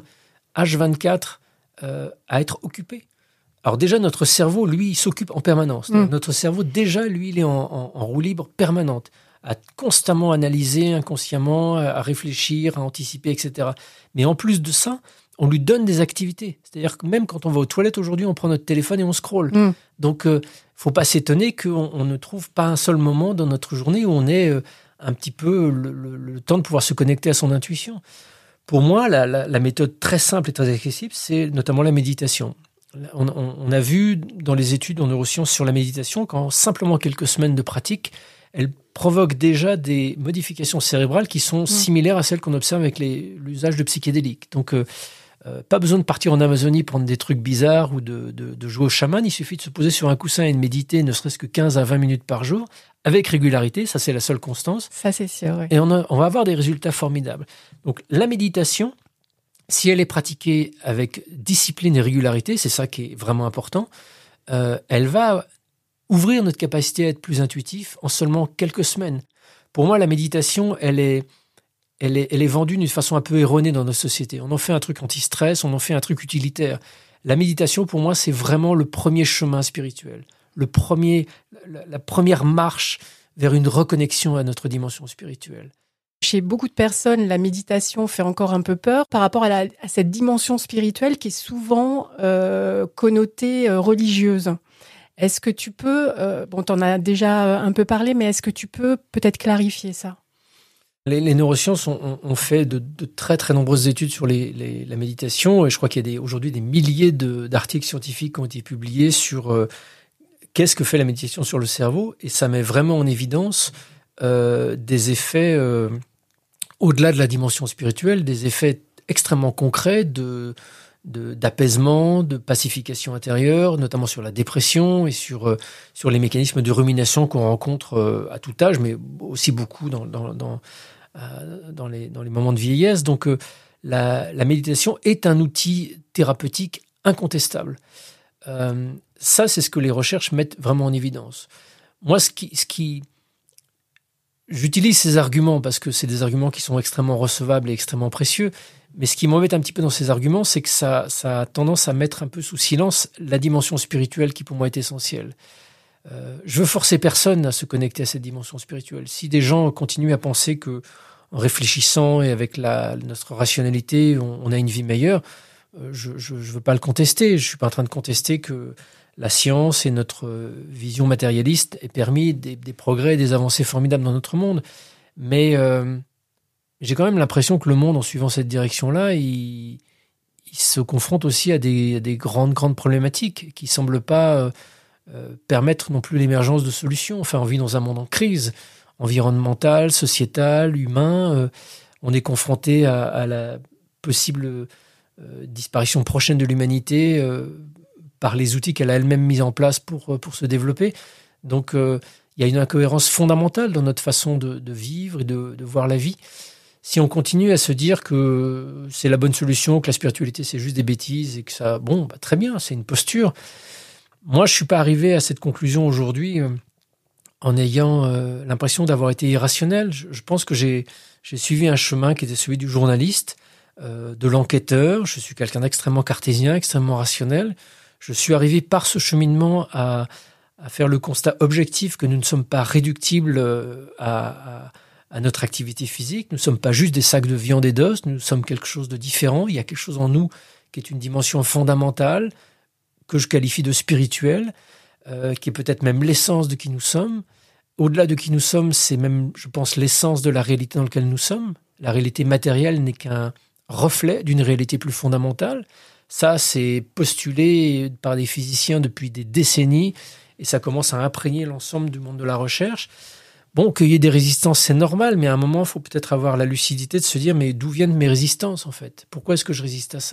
H24, à être occupé. Alors déjà, notre cerveau, lui, il s'occupe en permanence. Notre cerveau, déjà, lui, il est en roue libre permanente, à constamment analyser inconsciemment, à réfléchir, à anticiper, etc. Mais en plus de ça, on lui donne des activités. C'est-à-dire que même quand on va aux toilettes aujourd'hui, on prend notre téléphone et on scrolle. Donc, faut pas s'étonner qu'on ne trouve pas un seul moment dans notre journée où on ait un petit peu le temps de pouvoir se connecter à son intuition. Pour moi, la méthode très simple et très accessible, c'est notamment la méditation. On a vu dans les études en neurosciences sur la méditation qu'en simplement quelques semaines de pratique, elle provoque déjà des modifications cérébrales qui sont similaires à celles qu'on observe avec l'usage de psychédéliques. Donc, pas besoin de partir en Amazonie prendre des trucs bizarres ou de jouer au chaman. Il suffit de se poser sur un coussin et de méditer ne serait-ce que 15 à 20 minutes par jour, avec régularité. Ça, c'est la seule constance. Ça, c'est sûr, oui. Et on va avoir des résultats formidables. Donc, la méditation, si elle est pratiquée avec discipline et régularité, c'est ça qui est vraiment important, elle va ouvrir notre capacité à être plus intuitif en seulement quelques semaines. Pour moi, la méditation, elle est vendue d'une façon un peu erronée dans notre société. On en fait un truc anti-stress, on en fait un truc utilitaire. La méditation, pour moi, c'est vraiment le premier chemin spirituel, la première marche vers une reconnexion à notre dimension spirituelle. Chez beaucoup de personnes, la méditation fait encore un peu peur par rapport à cette dimension spirituelle qui est souvent connotée religieuse. Est-ce que tu peux, t'en as déjà un peu parlé, mais est-ce que tu peux peut-être clarifier ça ? Les neurosciences ont fait de très très nombreuses études sur la méditation, et je crois qu'il y a aujourd'hui des milliers d'articles scientifiques qui ont été publiés sur qu'est-ce que fait la méditation sur le cerveau, et ça met vraiment en évidence des effets au-delà de la dimension spirituelle, des effets extrêmement concrets d'apaisement, de pacification intérieure, notamment sur la dépression et sur les mécanismes de rumination qu'on rencontre à tout âge, mais aussi beaucoup dans les moments de vieillesse. Donc, la méditation est un outil thérapeutique incontestable. Ça, c'est ce que les recherches mettent vraiment en évidence. Moi, j'utilise ces arguments parce que c'est des arguments qui sont extrêmement recevables et extrêmement précieux. Mais ce qui m'embête un petit peu dans ces arguments, c'est que ça a tendance à mettre un peu sous silence la dimension spirituelle qui, pour moi, est essentielle. Je veux forcer personne à se connecter à cette dimension spirituelle. Si des gens continuent à penser que en réfléchissant et avec notre rationalité, on a une vie meilleure, je veux pas le contester. Je suis pas en train de contester que la science et notre vision matérialiste aient permis des progrès et des avancées formidables dans notre monde. Mais j'ai quand même l'impression que le monde, en suivant cette direction-là, il se confronte aussi à des grandes problématiques qui semblent pas permettre non plus l'émergence de solutions. Enfin, on vit dans un monde en crise, environnementale, sociétale, humain. On est confronté à la possible disparition prochaine de l'humanité par les outils qu'elle a elle-même mis en place pour se développer. Donc, il y a une incohérence fondamentale dans notre façon de vivre et de voir la vie. Si on continue à se dire que c'est la bonne solution, que la spiritualité, c'est juste des bêtises et que ça... très bien, c'est une posture. Moi, je ne suis pas arrivé à cette conclusion aujourd'hui en ayant l'impression d'avoir été irrationnel. Je pense que j'ai suivi un chemin qui était celui du journaliste, de l'enquêteur. Je suis quelqu'un d'extrêmement cartésien, extrêmement rationnel. Je suis arrivé par ce cheminement à faire le constat objectif que nous ne sommes pas réductibles à notre activité physique. Nous ne sommes pas juste des sacs de viande et d'os, nous sommes quelque chose de différent. Il y a quelque chose en nous qui est une dimension fondamentale, que je qualifie de spirituelle, qui est peut-être même l'essence de qui nous sommes. Au-delà de qui nous sommes, c'est même, je pense, l'essence de la réalité dans laquelle nous sommes. La réalité matérielle n'est qu'un reflet d'une réalité plus fondamentale. Ça, c'est postulé par des physiciens depuis des décennies, et ça commence à imprégner l'ensemble du monde de la recherche. Bon, qu'il y ait des résistances, c'est normal, mais à un moment, il faut peut-être avoir la lucidité de se dire, mais d'où viennent mes résistances, en fait ? Pourquoi est-ce que je résiste à ça ?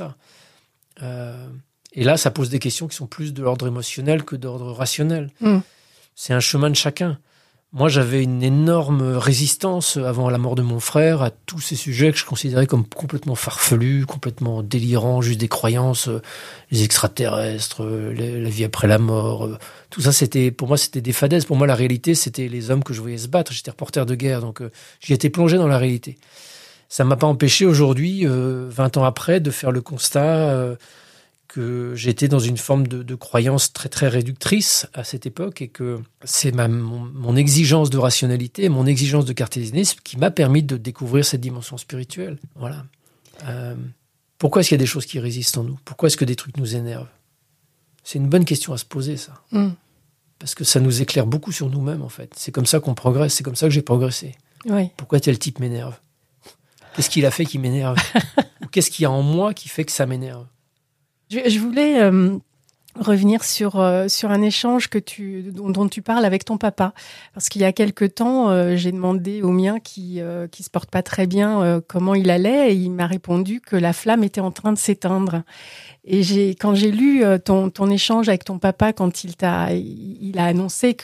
Et là, ça pose des questions qui sont plus de l'ordre émotionnel que d'ordre rationnel. C'est un chemin de chacun. Moi, j'avais une énorme résistance avant la mort de mon frère à tous ces sujets que je considérais comme complètement farfelus, complètement délirants, juste des croyances, les extraterrestres, la vie après la mort. Tout ça, pour moi, c'était des fadaises. Pour moi, la réalité, c'était les hommes que je voyais se battre. J'étais reporter de guerre, donc j'y étais plongé dans la réalité. Ça ne m'a pas empêché aujourd'hui, 20 ans après, de faire le constat que j'étais dans une forme de croyance très très réductrice à cette époque et que c'est mon exigence de rationalité, mon exigence de cartésianisme qui m'a permis de découvrir cette dimension spirituelle. Voilà. Pourquoi est-ce qu'il y a des choses qui résistent en nous ? Pourquoi est-ce que des trucs nous énervent ? C'est une bonne question à se poser, ça. Parce que ça nous éclaire beaucoup sur nous-mêmes, en fait. C'est comme ça qu'on progresse, c'est comme ça que j'ai progressé. Oui. Pourquoi tel type m'énerve ? Qu'est-ce qu'il a fait qui m'énerve ? Ou qu'est-ce qu'il y a en moi qui fait que ça m'énerve ? Je voulais revenir sur un échange dont tu parles avec ton papa. Parce qu'il y a quelque temps, j'ai demandé au mien qui se porte pas très bien comment il allait et il m'a répondu que la flamme était en train de s'éteindre. Et quand j'ai lu ton échange avec ton papa quand il a annoncé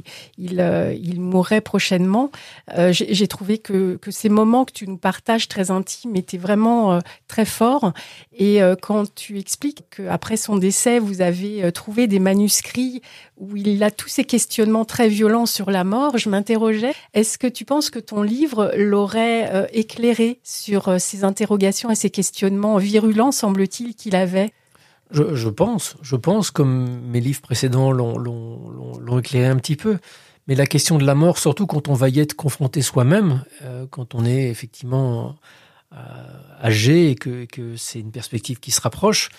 qu'il mourrait prochainement, j'ai trouvé que ces moments que tu nous partages très intimes étaient vraiment très forts. Et quand tu expliques qu'après son décès, vous avez trouvé des manuscrits où il a tous ces questionnements très violents sur la mort, je m'interrogeais, est-ce que tu penses que ton livre l'aurait éclairé sur ces interrogations et ces questionnements virulents, semble-t-il, qu'il avait ? Je pense, comme mes livres précédents l'ont éclairé un petit peu. Mais la question de la mort, surtout quand on va y être confronté soi-même, quand on est effectivement âgé et que c'est une perspective qui se rapproche,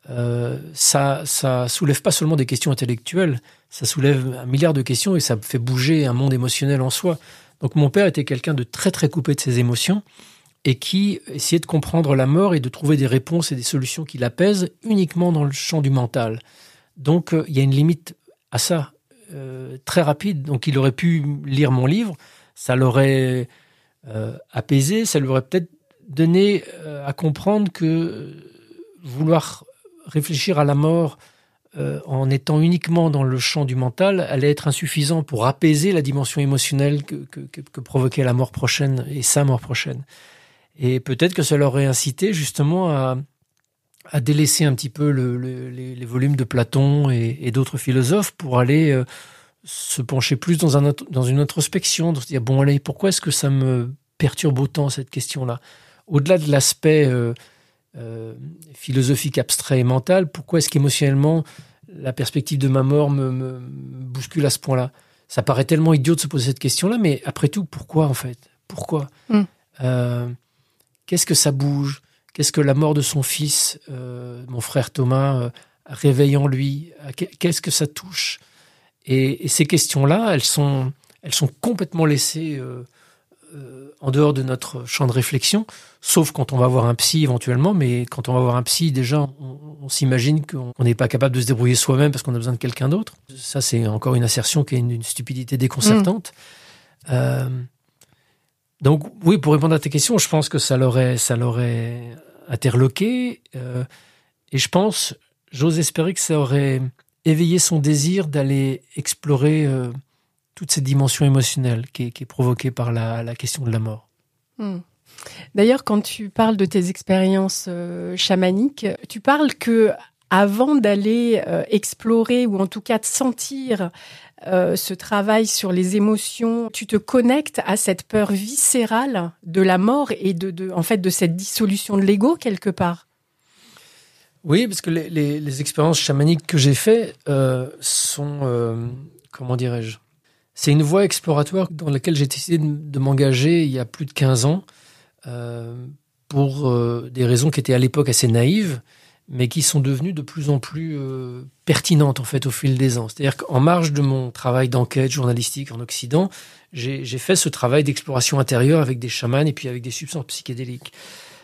ça soulève pas seulement des questions intellectuelles, ça soulève un milliard de questions et ça fait bouger un monde émotionnel en soi. Donc mon père était quelqu'un de très très coupé de ses émotions et qui essayait de comprendre la mort et de trouver des réponses et des solutions qui l'apaisent uniquement dans le champ du mental. Donc il y a une limite à ça, très rapide. Donc il aurait pu lire mon livre, ça l'aurait apaisé, ça lui aurait peut-être donné à comprendre que vouloir réfléchir à la mort en étant uniquement dans le champ du mental allait être insuffisant pour apaiser la dimension émotionnelle que provoquait la mort prochaine et sa mort prochaine. Et peut-être que ça l'aurait incité justement à délaisser un petit peu les volumes de Platon et d'autres philosophes pour aller se pencher plus dans une introspection, de se dire, bon allez, pourquoi est-ce que ça me perturbe autant cette question-là ? Au-delà de l'aspect philosophique abstrait et mental, pourquoi est-ce qu'émotionnellement la perspective de ma mort me bouscule à ce point-là. Ça paraît tellement idiot de se poser cette question-là, mais après tout, pourquoi en fait ? Pourquoi ? Qu'est-ce que ça bouge ? Qu'est-ce que la mort de son fils, mon frère Thomas, réveille en lui ? Qu'est-ce que ça touche ? Et ces questions-là, elles sont complètement laissées en dehors de notre champ de réflexion, sauf quand on va voir un psy éventuellement, mais quand on va voir un psy, déjà, on s'imagine qu'on n'est pas capable de se débrouiller soi-même parce qu'on a besoin de quelqu'un d'autre. Ça, c'est encore une assertion qui est une stupidité déconcertante. Donc, oui, pour répondre à tes questions, je pense que ça l'aurait interloqué, et j'ose espérer que ça aurait éveillé son désir d'aller explorer toute cette dimension émotionnelle qui est provoquée par la question de la mort. D'ailleurs, quand tu parles de tes expériences chamaniques, tu parles que avant d'aller explorer ou en tout cas de sentir ce travail sur les émotions, tu te connectes à cette peur viscérale de la mort et en fait de cette dissolution de l'ego quelque part. Oui, parce que les expériences chamaniques que j'ai faites sont, comment dirais-je, c'est une voie exploratoire dans laquelle j'ai décidé de m'engager il y a plus de 15 ans pour des raisons qui étaient à l'époque assez naïves, mais qui sont devenues de plus en plus pertinentes en fait au fil des ans. C'est-à-dire qu'en marge de mon travail d'enquête journalistique en Occident, j'ai fait ce travail d'exploration intérieure avec des chamans et puis avec des substances psychédéliques.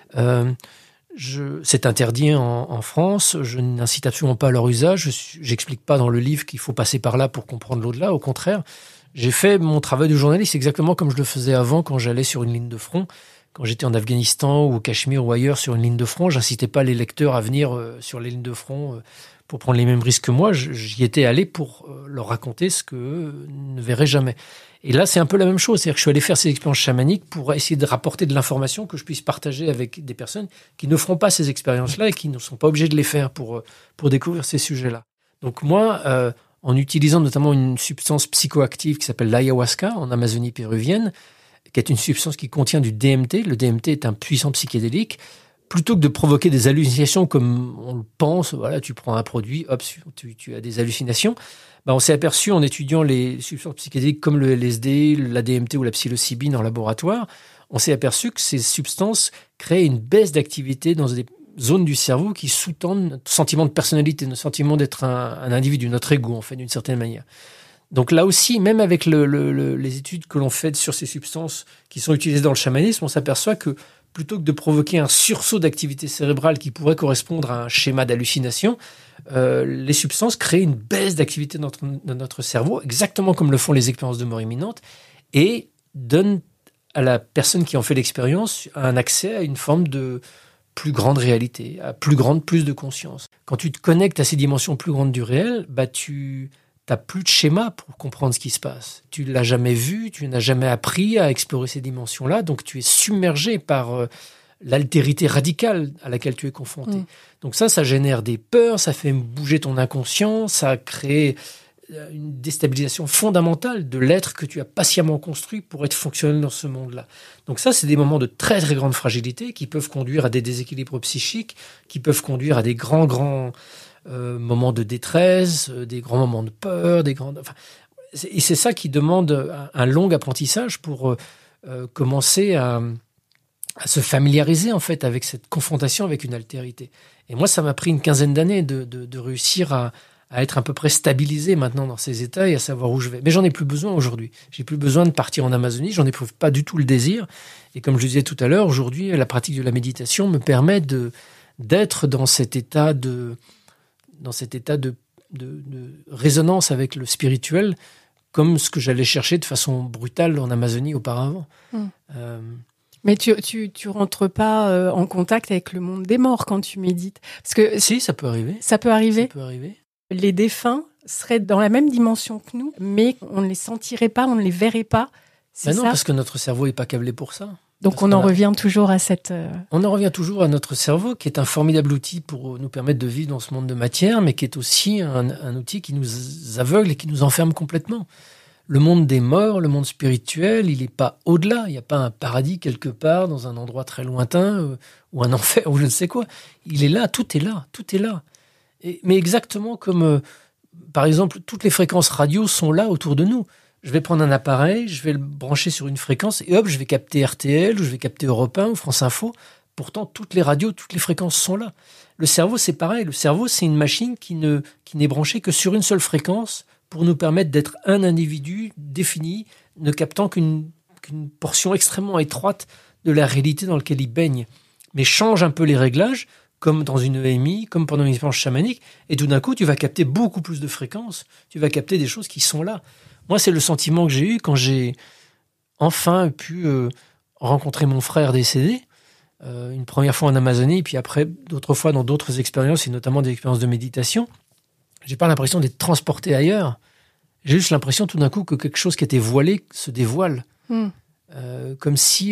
C'est interdit en France, je n'incite absolument pas à leur usage, j'explique pas dans le livre qu'il faut passer par là pour comprendre l'au-delà, au contraire. J'ai fait mon travail de journaliste exactement comme je le faisais avant quand j'allais sur une ligne de front. Quand j'étais en Afghanistan ou au Cachemire ou ailleurs sur une ligne de front, j'incitais pas les lecteurs à venir sur les lignes de front pour prendre les mêmes risques que moi. J'y étais allé pour leur raconter ce qu'eux ne verraient jamais. Et là, c'est un peu la même chose. C'est-à-dire que je suis allé faire ces expériences chamaniques pour essayer de rapporter de l'information que je puisse partager avec des personnes qui ne feront pas ces expériences-là et qui ne sont pas obligées de les faire pour découvrir ces sujets-là. Donc moi, en utilisant notamment une substance psychoactive qui s'appelle l'ayahuasca en Amazonie péruvienne, qui est une substance qui contient du DMT. Le DMT est un puissant psychédélique. Plutôt que de provoquer des hallucinations comme on le pense, voilà, tu prends un produit, hop, tu as des hallucinations. On s'est aperçu en étudiant les substances psychédéliques comme le LSD, la DMT ou la psilocybine en laboratoire, on s'est aperçu que ces substances créent une baisse d'activité dans des zones du cerveau qui sous-tendent notre sentiment de personnalité, notre sentiment d'être un individu, notre ego, en fait, d'une certaine manière. Donc là aussi, même avec les études que l'on fait sur ces substances qui sont utilisées dans le chamanisme, on s'aperçoit que plutôt que de provoquer un sursaut d'activité cérébrale qui pourrait correspondre à un schéma d'hallucination, les substances créent une baisse d'activité dans notre cerveau, exactement comme le font les expériences de mort imminente, et donnent à la personne qui en fait l'expérience un accès à une forme de plus grande réalité, à plus de conscience. Quand tu te connectes à ces dimensions plus grandes du réel, tu n'as plus de schéma pour comprendre ce qui se passe. Tu ne l'as jamais vu, tu n'as jamais appris à explorer ces dimensions-là, donc tu es submergé par l'altérité radicale à laquelle tu es confronté. Donc ça génère des peurs, ça fait bouger ton inconscient, ça crée une déstabilisation fondamentale de l'être que tu as patiemment construit pour être fonctionnel dans ce monde-là. Donc ça, c'est des moments de très très grande fragilité qui peuvent conduire à des déséquilibres psychiques, qui peuvent conduire à des grands moments de détresse, des grands moments de peur, et c'est ça qui demande un long apprentissage pour commencer à se familiariser en fait avec cette confrontation avec une altérité. Et moi, ça m'a pris une quinzaine d'années de réussir à être à peu près stabilisé maintenant dans ces états et à savoir où je vais. Mais j'en ai plus besoin aujourd'hui. J'ai plus besoin de partir en Amazonie, j'en éprouve pas du tout le désir. Et comme je le disais tout à l'heure, aujourd'hui, la pratique de la méditation me permet d'être dans cet état de résonance avec le spirituel, comme ce que j'allais chercher de façon brutale en Amazonie auparavant. Mais tu rentres pas en contact avec le monde des morts quand tu médites. Parce que si, ça peut arriver. Ça peut arriver. Ça peut arriver. Les défunts seraient dans la même dimension que nous, mais on ne les sentirait pas, on ne les verrait pas. C'est non, ça parce que notre cerveau n'est pas câblé pour ça. Donc on en revient toujours à cette... On en revient toujours à notre cerveau, qui est un formidable outil pour nous permettre de vivre dans ce monde de matière, mais qui est aussi un outil qui nous aveugle et qui nous enferme complètement. Le monde des morts, le monde spirituel, il n'est pas au-delà. Il n'y a pas un paradis quelque part, dans un endroit très lointain, ou un enfer, ou je ne sais quoi. Il est là, tout est là, tout est là. Mais exactement comme, par exemple, toutes les fréquences radio sont là autour de nous. Je vais prendre un appareil, je vais le brancher sur une fréquence et hop, je vais capter RTL ou je vais capter Europe 1 ou France Info. Pourtant, toutes les radios, toutes les fréquences sont là. Le cerveau, c'est pareil. Le cerveau, c'est une machine qui n'est branchée que sur une seule fréquence pour nous permettre d'être un individu défini, ne captant qu'une portion extrêmement étroite de la réalité dans laquelle il baigne. Mais change un peu les réglages, comme dans une EMI, comme pendant une expérience chamanique, et tout d'un coup, tu vas capter beaucoup plus de fréquences, tu vas capter des choses qui sont là. Moi, c'est le sentiment que j'ai eu quand j'ai enfin pu rencontrer mon frère décédé, une première fois en Amazonie, puis après d'autres fois dans d'autres expériences, et notamment des expériences de méditation. J'ai pas l'impression d'être transporté ailleurs. J'ai juste l'impression tout d'un coup que quelque chose qui était voilé se dévoile. Comme si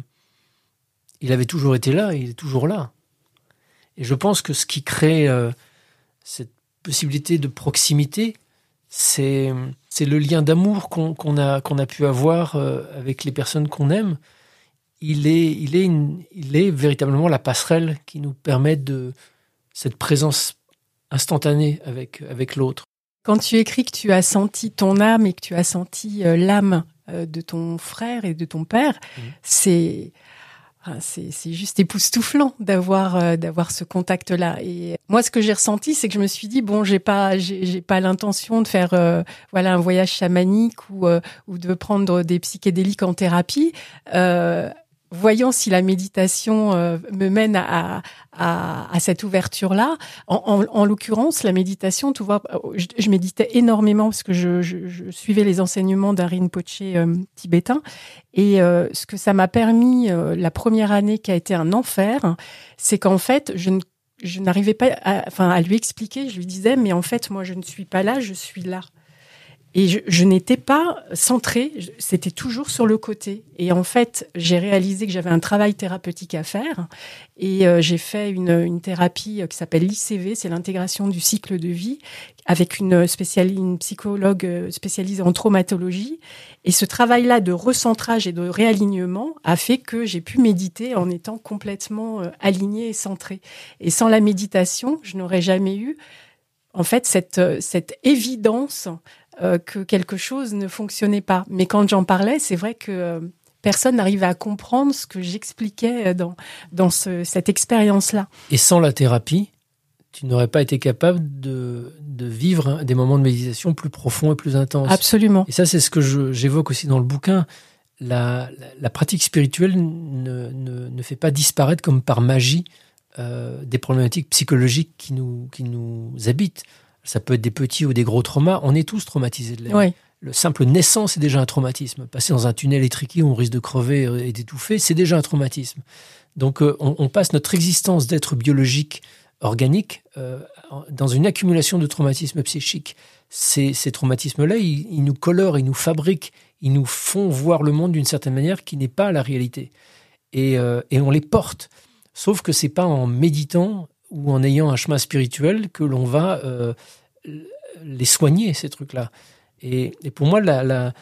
il avait toujours été là, il est toujours là. Et je pense que ce qui crée cette possibilité de proximité, c'est le lien d'amour qu'on a pu avoir avec les personnes qu'on aime. Il est véritablement la passerelle qui nous permet de cette présence instantanée avec l'autre. Quand tu écris que tu as senti ton âme et que tu as senti l'âme de ton frère et de ton père, c'est juste époustouflant d'avoir ce contact-là. Et moi, ce que j'ai ressenti, c'est que je me suis dit bon, j'ai pas l'intention de faire un voyage chamanique ou de prendre des psychédéliques en thérapie. Voyant si la méditation me mène à cette ouverture-là. En l'occurrence, la méditation, tu vois, je méditais énormément parce que je suivais les enseignements d'un Rinpoche tibétain. Et ce que ça m'a permis, la première année qui a été un enfer, c'est qu'en fait, je n'arrivais pas à lui expliquer. Je lui disais, mais en fait, moi, je ne suis pas là, je suis là. Et je n'étais pas centrée, c'était toujours sur le côté. Et en fait, j'ai réalisé que j'avais un travail thérapeutique à faire. Et j'ai fait une thérapie qui s'appelle l'ICV, c'est l'intégration du cycle de vie, avec une psychologue spécialisée en traumatologie. Et ce travail-là de recentrage et de réalignement a fait que j'ai pu méditer en étant complètement alignée et centrée. Et sans la méditation, je n'aurais jamais eu, en fait, cette évidence que quelque chose ne fonctionnait pas. Mais quand j'en parlais, c'est vrai que personne n'arrivait à comprendre ce que j'expliquais dans cette expérience-là. Et sans la thérapie, tu n'aurais pas été capable de vivre des moments de méditation plus profonds et plus intenses. Absolument. Et ça, c'est ce que j'évoque aussi dans le bouquin. La pratique spirituelle ne fait pas disparaître comme par magie des problématiques psychologiques qui nous habitent. Ça peut être des petits ou des gros traumas. On est tous traumatisés de la vie. Oui. Le simple naissance est déjà un traumatisme. Passer dans un tunnel étriqué où on risque de crever et d'étouffer, c'est déjà un traumatisme. Donc on passe notre existence d'être biologique, organique, dans une accumulation de traumatismes psychiques. Ces traumatismes-là, ils nous colorent, ils nous fabriquent, ils nous font voir le monde d'une certaine manière qui n'est pas la réalité. Et on les porte. Sauf que c'est pas en méditant ou en ayant un chemin spirituel que l'on va les soigner, ces trucs-là. Et pour moi, le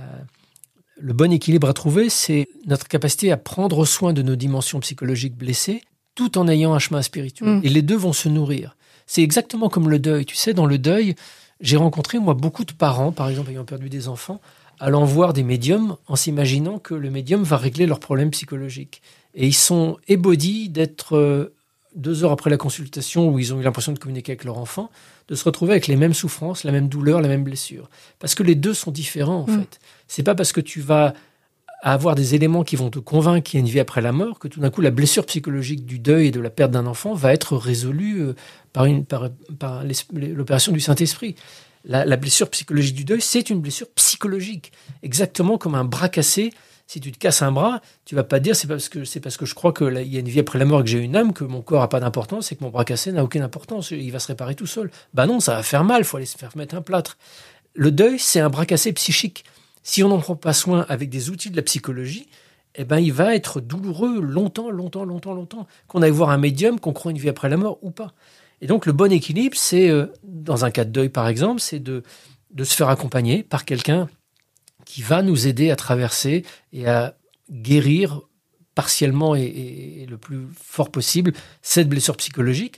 bon équilibre à trouver, c'est notre capacité à prendre soin de nos dimensions psychologiques blessées, tout en ayant un chemin spirituel. Et les deux vont se nourrir. C'est exactement comme le deuil. Tu sais, dans le deuil, j'ai rencontré, moi, beaucoup de parents, par exemple, ayant perdu des enfants, allant voir des médiums en s'imaginant que le médium va régler leurs problèmes psychologiques. Et ils sont ébodis d'être 2 heures après la consultation où ils ont eu l'impression de communiquer avec leur enfant, de se retrouver avec les mêmes souffrances, la même douleur, la même blessure. Parce que les deux sont différents, en fait. C'est pas parce que tu vas avoir des éléments qui vont te convaincre qu'il y a une vie après la mort que tout d'un coup, la blessure psychologique du deuil et de la perte d'un enfant va être résolue par l'opération du Saint-Esprit. La blessure psychologique du deuil, c'est une blessure psychologique. Exactement comme un bras cassé. Si tu te casses un bras, tu vas pas te dire c'est parce que je crois qu'il y a une vie après la mort et que j'ai une âme, que mon corps a pas d'importance et que mon bras cassé n'a aucune importance. Il va se réparer tout seul. Bah non, ça va faire mal, il faut aller se faire mettre un plâtre. Le deuil, c'est un bras cassé psychique. Si on n'en prend pas soin avec des outils de la psychologie, eh ben, il va être douloureux longtemps. Qu'on aille voir un médium, qu'on croit une vie après la mort ou pas. Et donc, le bon équilibre, c'est, dans un cas de deuil par exemple, c'est de se faire accompagner par quelqu'un qui va nous aider à traverser et à guérir partiellement et le plus fort possible cette blessure psychologique,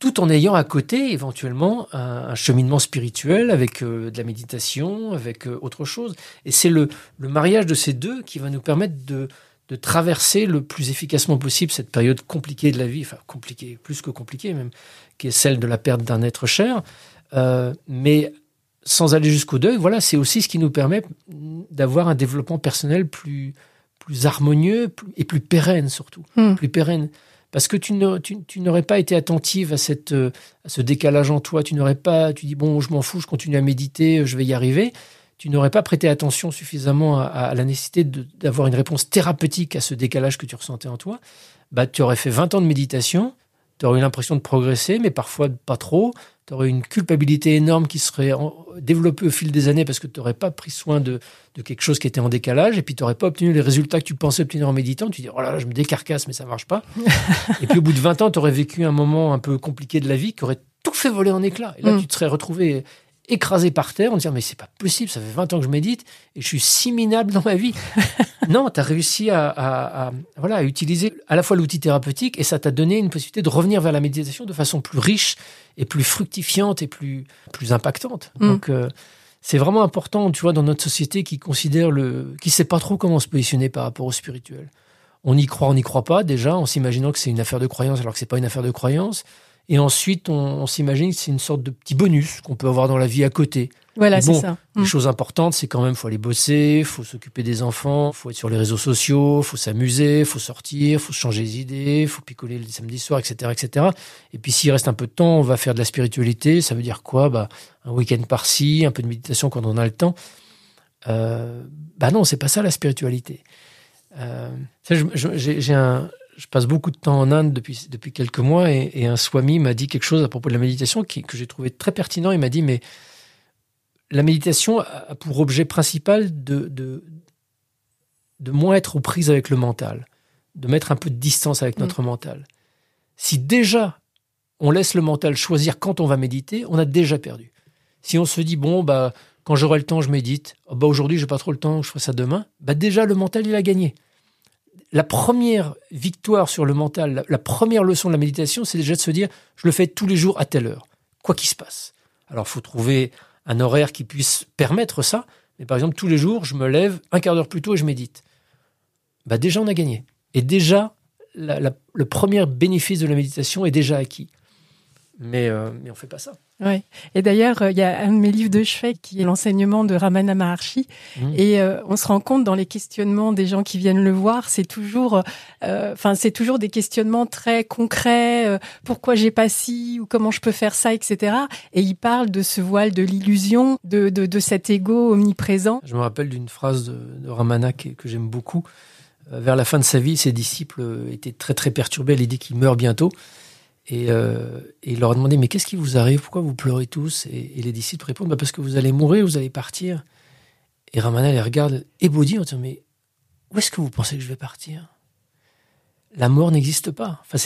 tout en ayant à côté éventuellement un cheminement spirituel avec de la méditation, avec autre chose. Et c'est le mariage de ces deux qui va nous permettre de traverser le plus efficacement possible cette période compliquée de la vie, enfin compliquée, plus que compliquée même, qui est celle de la perte d'un être cher. Mais sans aller jusqu'au deuil, voilà, c'est aussi ce qui nous permet d'avoir un développement personnel plus harmonieux et plus pérenne surtout, plus pérenne. Parce que tu n'aurais pas été attentive à ce décalage en toi. Tu dis, bon, je m'en fous, je continue à méditer, je vais y arriver. Tu n'aurais pas prêté attention suffisamment à la nécessité d'avoir une réponse thérapeutique à ce décalage que tu ressentais en toi. Bah, tu aurais fait 20 ans de méditation, tu aurais eu l'impression de progresser, mais parfois pas trop. Tu aurais une culpabilité énorme qui serait développée au fil des années parce que tu n'aurais pas pris soin de quelque chose qui était en décalage, et puis tu n'aurais pas obtenu les résultats que tu pensais obtenir en méditant. Tu dis, oh là là, je me décarcasse, mais ça ne marche pas. Et puis au bout de 20 ans, tu aurais vécu un moment un peu compliqué de la vie qui aurait tout fait voler en éclats. Et là, tu te serais retrouvé écrasé par terre en disant, mais c'est pas possible, ça fait 20 ans que je médite et je suis si minable dans ma vie. Non, tu as réussi à utiliser à la fois l'outil thérapeutique, et ça t'a donné une possibilité de revenir vers la méditation de façon plus riche et plus fructifiante et plus impactante. Donc, c'est vraiment important, tu vois, dans notre société qui sait pas trop comment se positionner par rapport au spirituel. On y croit, on n'y croit pas, déjà, en s'imaginant que c'est une affaire de croyance alors que c'est pas une affaire de croyance. Et ensuite, on s'imagine que c'est une sorte de petit bonus qu'on peut avoir dans la vie à côté. Voilà, c'est ça. Les choses importantes, c'est quand même, faut aller bosser, faut s'occuper des enfants, faut être sur les réseaux sociaux, faut s'amuser, faut sortir, faut se changer les idées, faut picoler le samedi soir, etc., etc. Et puis, s'il reste un peu de temps, on va faire de la spiritualité. Ça veut dire quoi? Un week-end par-ci, un peu de méditation quand on a le temps. Non, c'est pas ça la spiritualité. Je passe beaucoup de temps en Inde depuis quelques mois, et un swami m'a dit quelque chose à propos de la méditation que j'ai trouvé très pertinent. Il m'a dit, mais la méditation a pour objet principal de moins être aux prises avec le mental, de mettre un peu de distance avec notre mental. Si déjà on laisse le mental choisir quand on va méditer, on a déjà perdu. Si on se dit, quand j'aurai le temps, je médite, aujourd'hui j'ai pas trop le temps, je ferai ça demain, déjà le mental il a gagné. La première victoire sur le mental, la première leçon de la méditation, c'est déjà de se dire, je le fais tous les jours à telle heure, quoi qu'il se passe. Alors, il faut trouver un horaire qui puisse permettre ça. Mais par exemple, tous les jours, je me lève un quart d'heure plus tôt et je médite. Déjà, on a gagné. Et déjà, le premier bénéfice de la méditation est déjà acquis. Mais on ne fait pas ça. Ouais. Et d'ailleurs, il y a un de mes livres de chevet qui est l'enseignement de Ramana Maharshi. Et on se rend compte dans les questionnements des gens qui viennent le voir, c'est toujours des questionnements très concrets. Pourquoi j'ai pas ci, ou comment je peux faire ça, etc. Et il parle de ce voile de l'illusion, de cet ego omniprésent. Je me rappelle d'une phrase de Ramana que j'aime beaucoup. Vers la fin de sa vie, ses disciples étaient très très perturbés à l'idée qu'il meurt bientôt. Et il leur a demandé, mais qu'est-ce qui vous arrive? Pourquoi vous pleurez tous? Et les disciples répondent, parce que vous allez mourir, vous allez partir. Et Ramana les regarde ébaudi en disant, mais où est-ce que vous pensez que je vais partir? La mort n'existe pas. Enfin,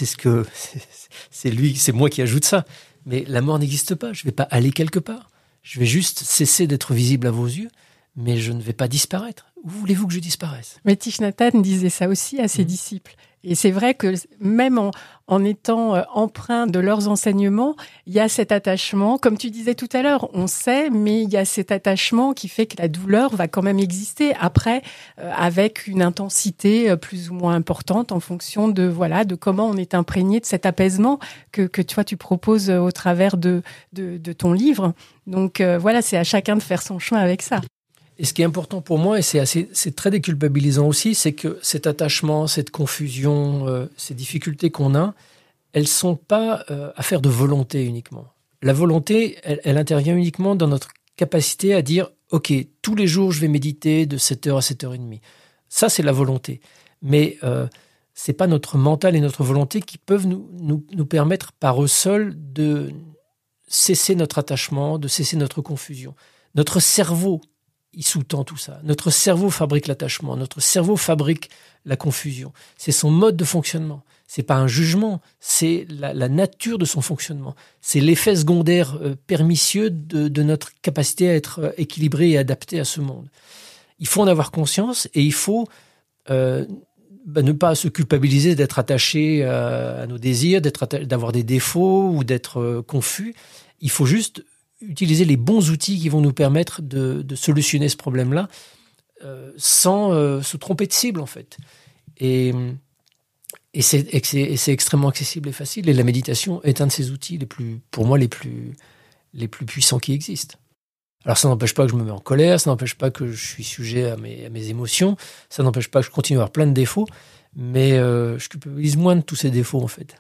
c'est moi qui ajoute ça. Mais la mort n'existe pas. Je ne vais pas aller quelque part. Je vais juste cesser d'être visible à vos yeux, mais je ne vais pas disparaître. Où voulez-vous que je disparaisse? Mais Thich Nhat Hanh disait ça aussi à ses disciples. Et c'est vrai que même en étant empreint de leurs enseignements, il y a cet attachement. Comme tu disais tout à l'heure, on sait, mais il y a cet attachement qui fait que la douleur va quand même exister après, avec une intensité plus ou moins importante en fonction de comment on est imprégné de cet apaisement que toi tu proposes au travers de ton livre. Donc c'est à chacun de faire son chemin avec ça. Et ce qui est important pour moi, et c'est très déculpabilisant aussi, c'est que cet attachement, cette confusion, ces difficultés qu'on a, elles sont pas affaires de volonté uniquement. La volonté, elle intervient uniquement dans notre capacité à dire « Ok, tous les jours, je vais méditer de 7h à 7h30 ». Ça, c'est la volonté. Mais c'est pas notre mental et notre volonté qui peuvent nous permettre par eux seuls de cesser notre attachement, de cesser notre confusion. Notre cerveau, il sous-tend tout ça. Notre cerveau fabrique l'attachement, notre cerveau fabrique la confusion. C'est son mode de fonctionnement. C'est pas un jugement, c'est la nature de son fonctionnement. C'est l'effet secondaire pernicieux de notre capacité à être équilibré et adapté à ce monde. Il faut en avoir conscience et il faut ne pas se culpabiliser d'être attaché à nos désirs, d'avoir des défauts ou d'être confus. Il faut juste utiliser les bons outils qui vont nous permettre de solutionner ce problème-là sans se tromper de cible, en fait. Et c'est extrêmement accessible et facile. Et la méditation est un de ces outils pour moi, les plus puissants qui existent. Alors ça n'empêche pas que je me mets en colère, ça n'empêche pas que je suis sujet à mes émotions, ça n'empêche pas que je continue à avoir plein de défauts, mais je culpabilise moins de tous ces défauts, en fait.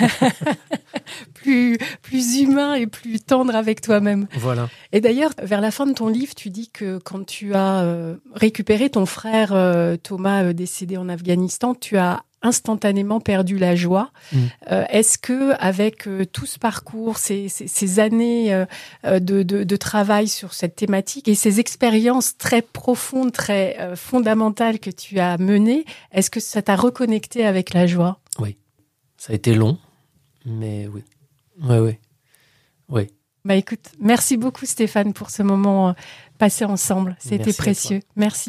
plus humain et plus tendre avec toi-même. Voilà. Et d'ailleurs, vers la fin de ton livre, tu dis que quand tu as récupéré ton frère Thomas décédé en Afghanistan, tu as instantanément perdu la joie. Est-ce que avec tout ce parcours, ces années de travail sur cette thématique et ces expériences très profondes, très fondamentales que tu as menées, est-ce que ça t'a reconnecté avec la joie ? Oui. Ça a été long, mais oui. Oui. Bah écoute, merci beaucoup Stéphane pour ce moment passé ensemble. C'était précieux. Merci.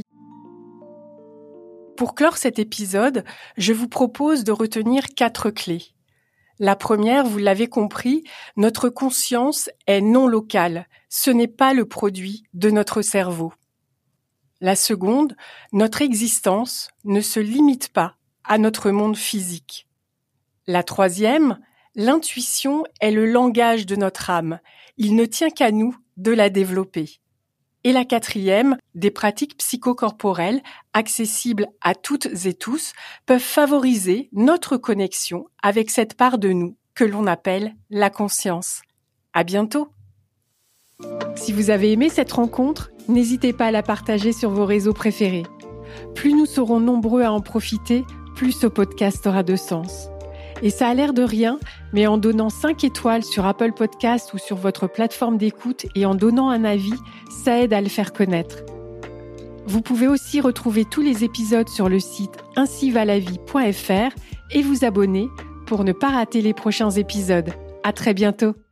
Pour clore cet épisode, je vous propose de retenir 4 clés. La première, vous l'avez compris, notre conscience est non locale. Ce n'est pas le produit de notre cerveau. La seconde, notre existence ne se limite pas à notre monde physique. La troisième, l'intuition est le langage de notre âme. Il ne tient qu'à nous de la développer. Et la quatrième, des pratiques psychocorporelles accessibles à toutes et tous peuvent favoriser notre connexion avec cette part de nous que l'on appelle la conscience. À bientôt! Si vous avez aimé cette rencontre, n'hésitez pas à la partager sur vos réseaux préférés. Plus nous serons nombreux à en profiter, plus ce podcast aura de sens. Et ça a l'air de rien, mais en donnant 5 étoiles sur Apple Podcasts ou sur votre plateforme d'écoute et en donnant un avis, ça aide à le faire connaître. Vous pouvez aussi retrouver tous les épisodes sur le site ainsivalavie.fr et vous abonner pour ne pas rater les prochains épisodes. À très bientôt!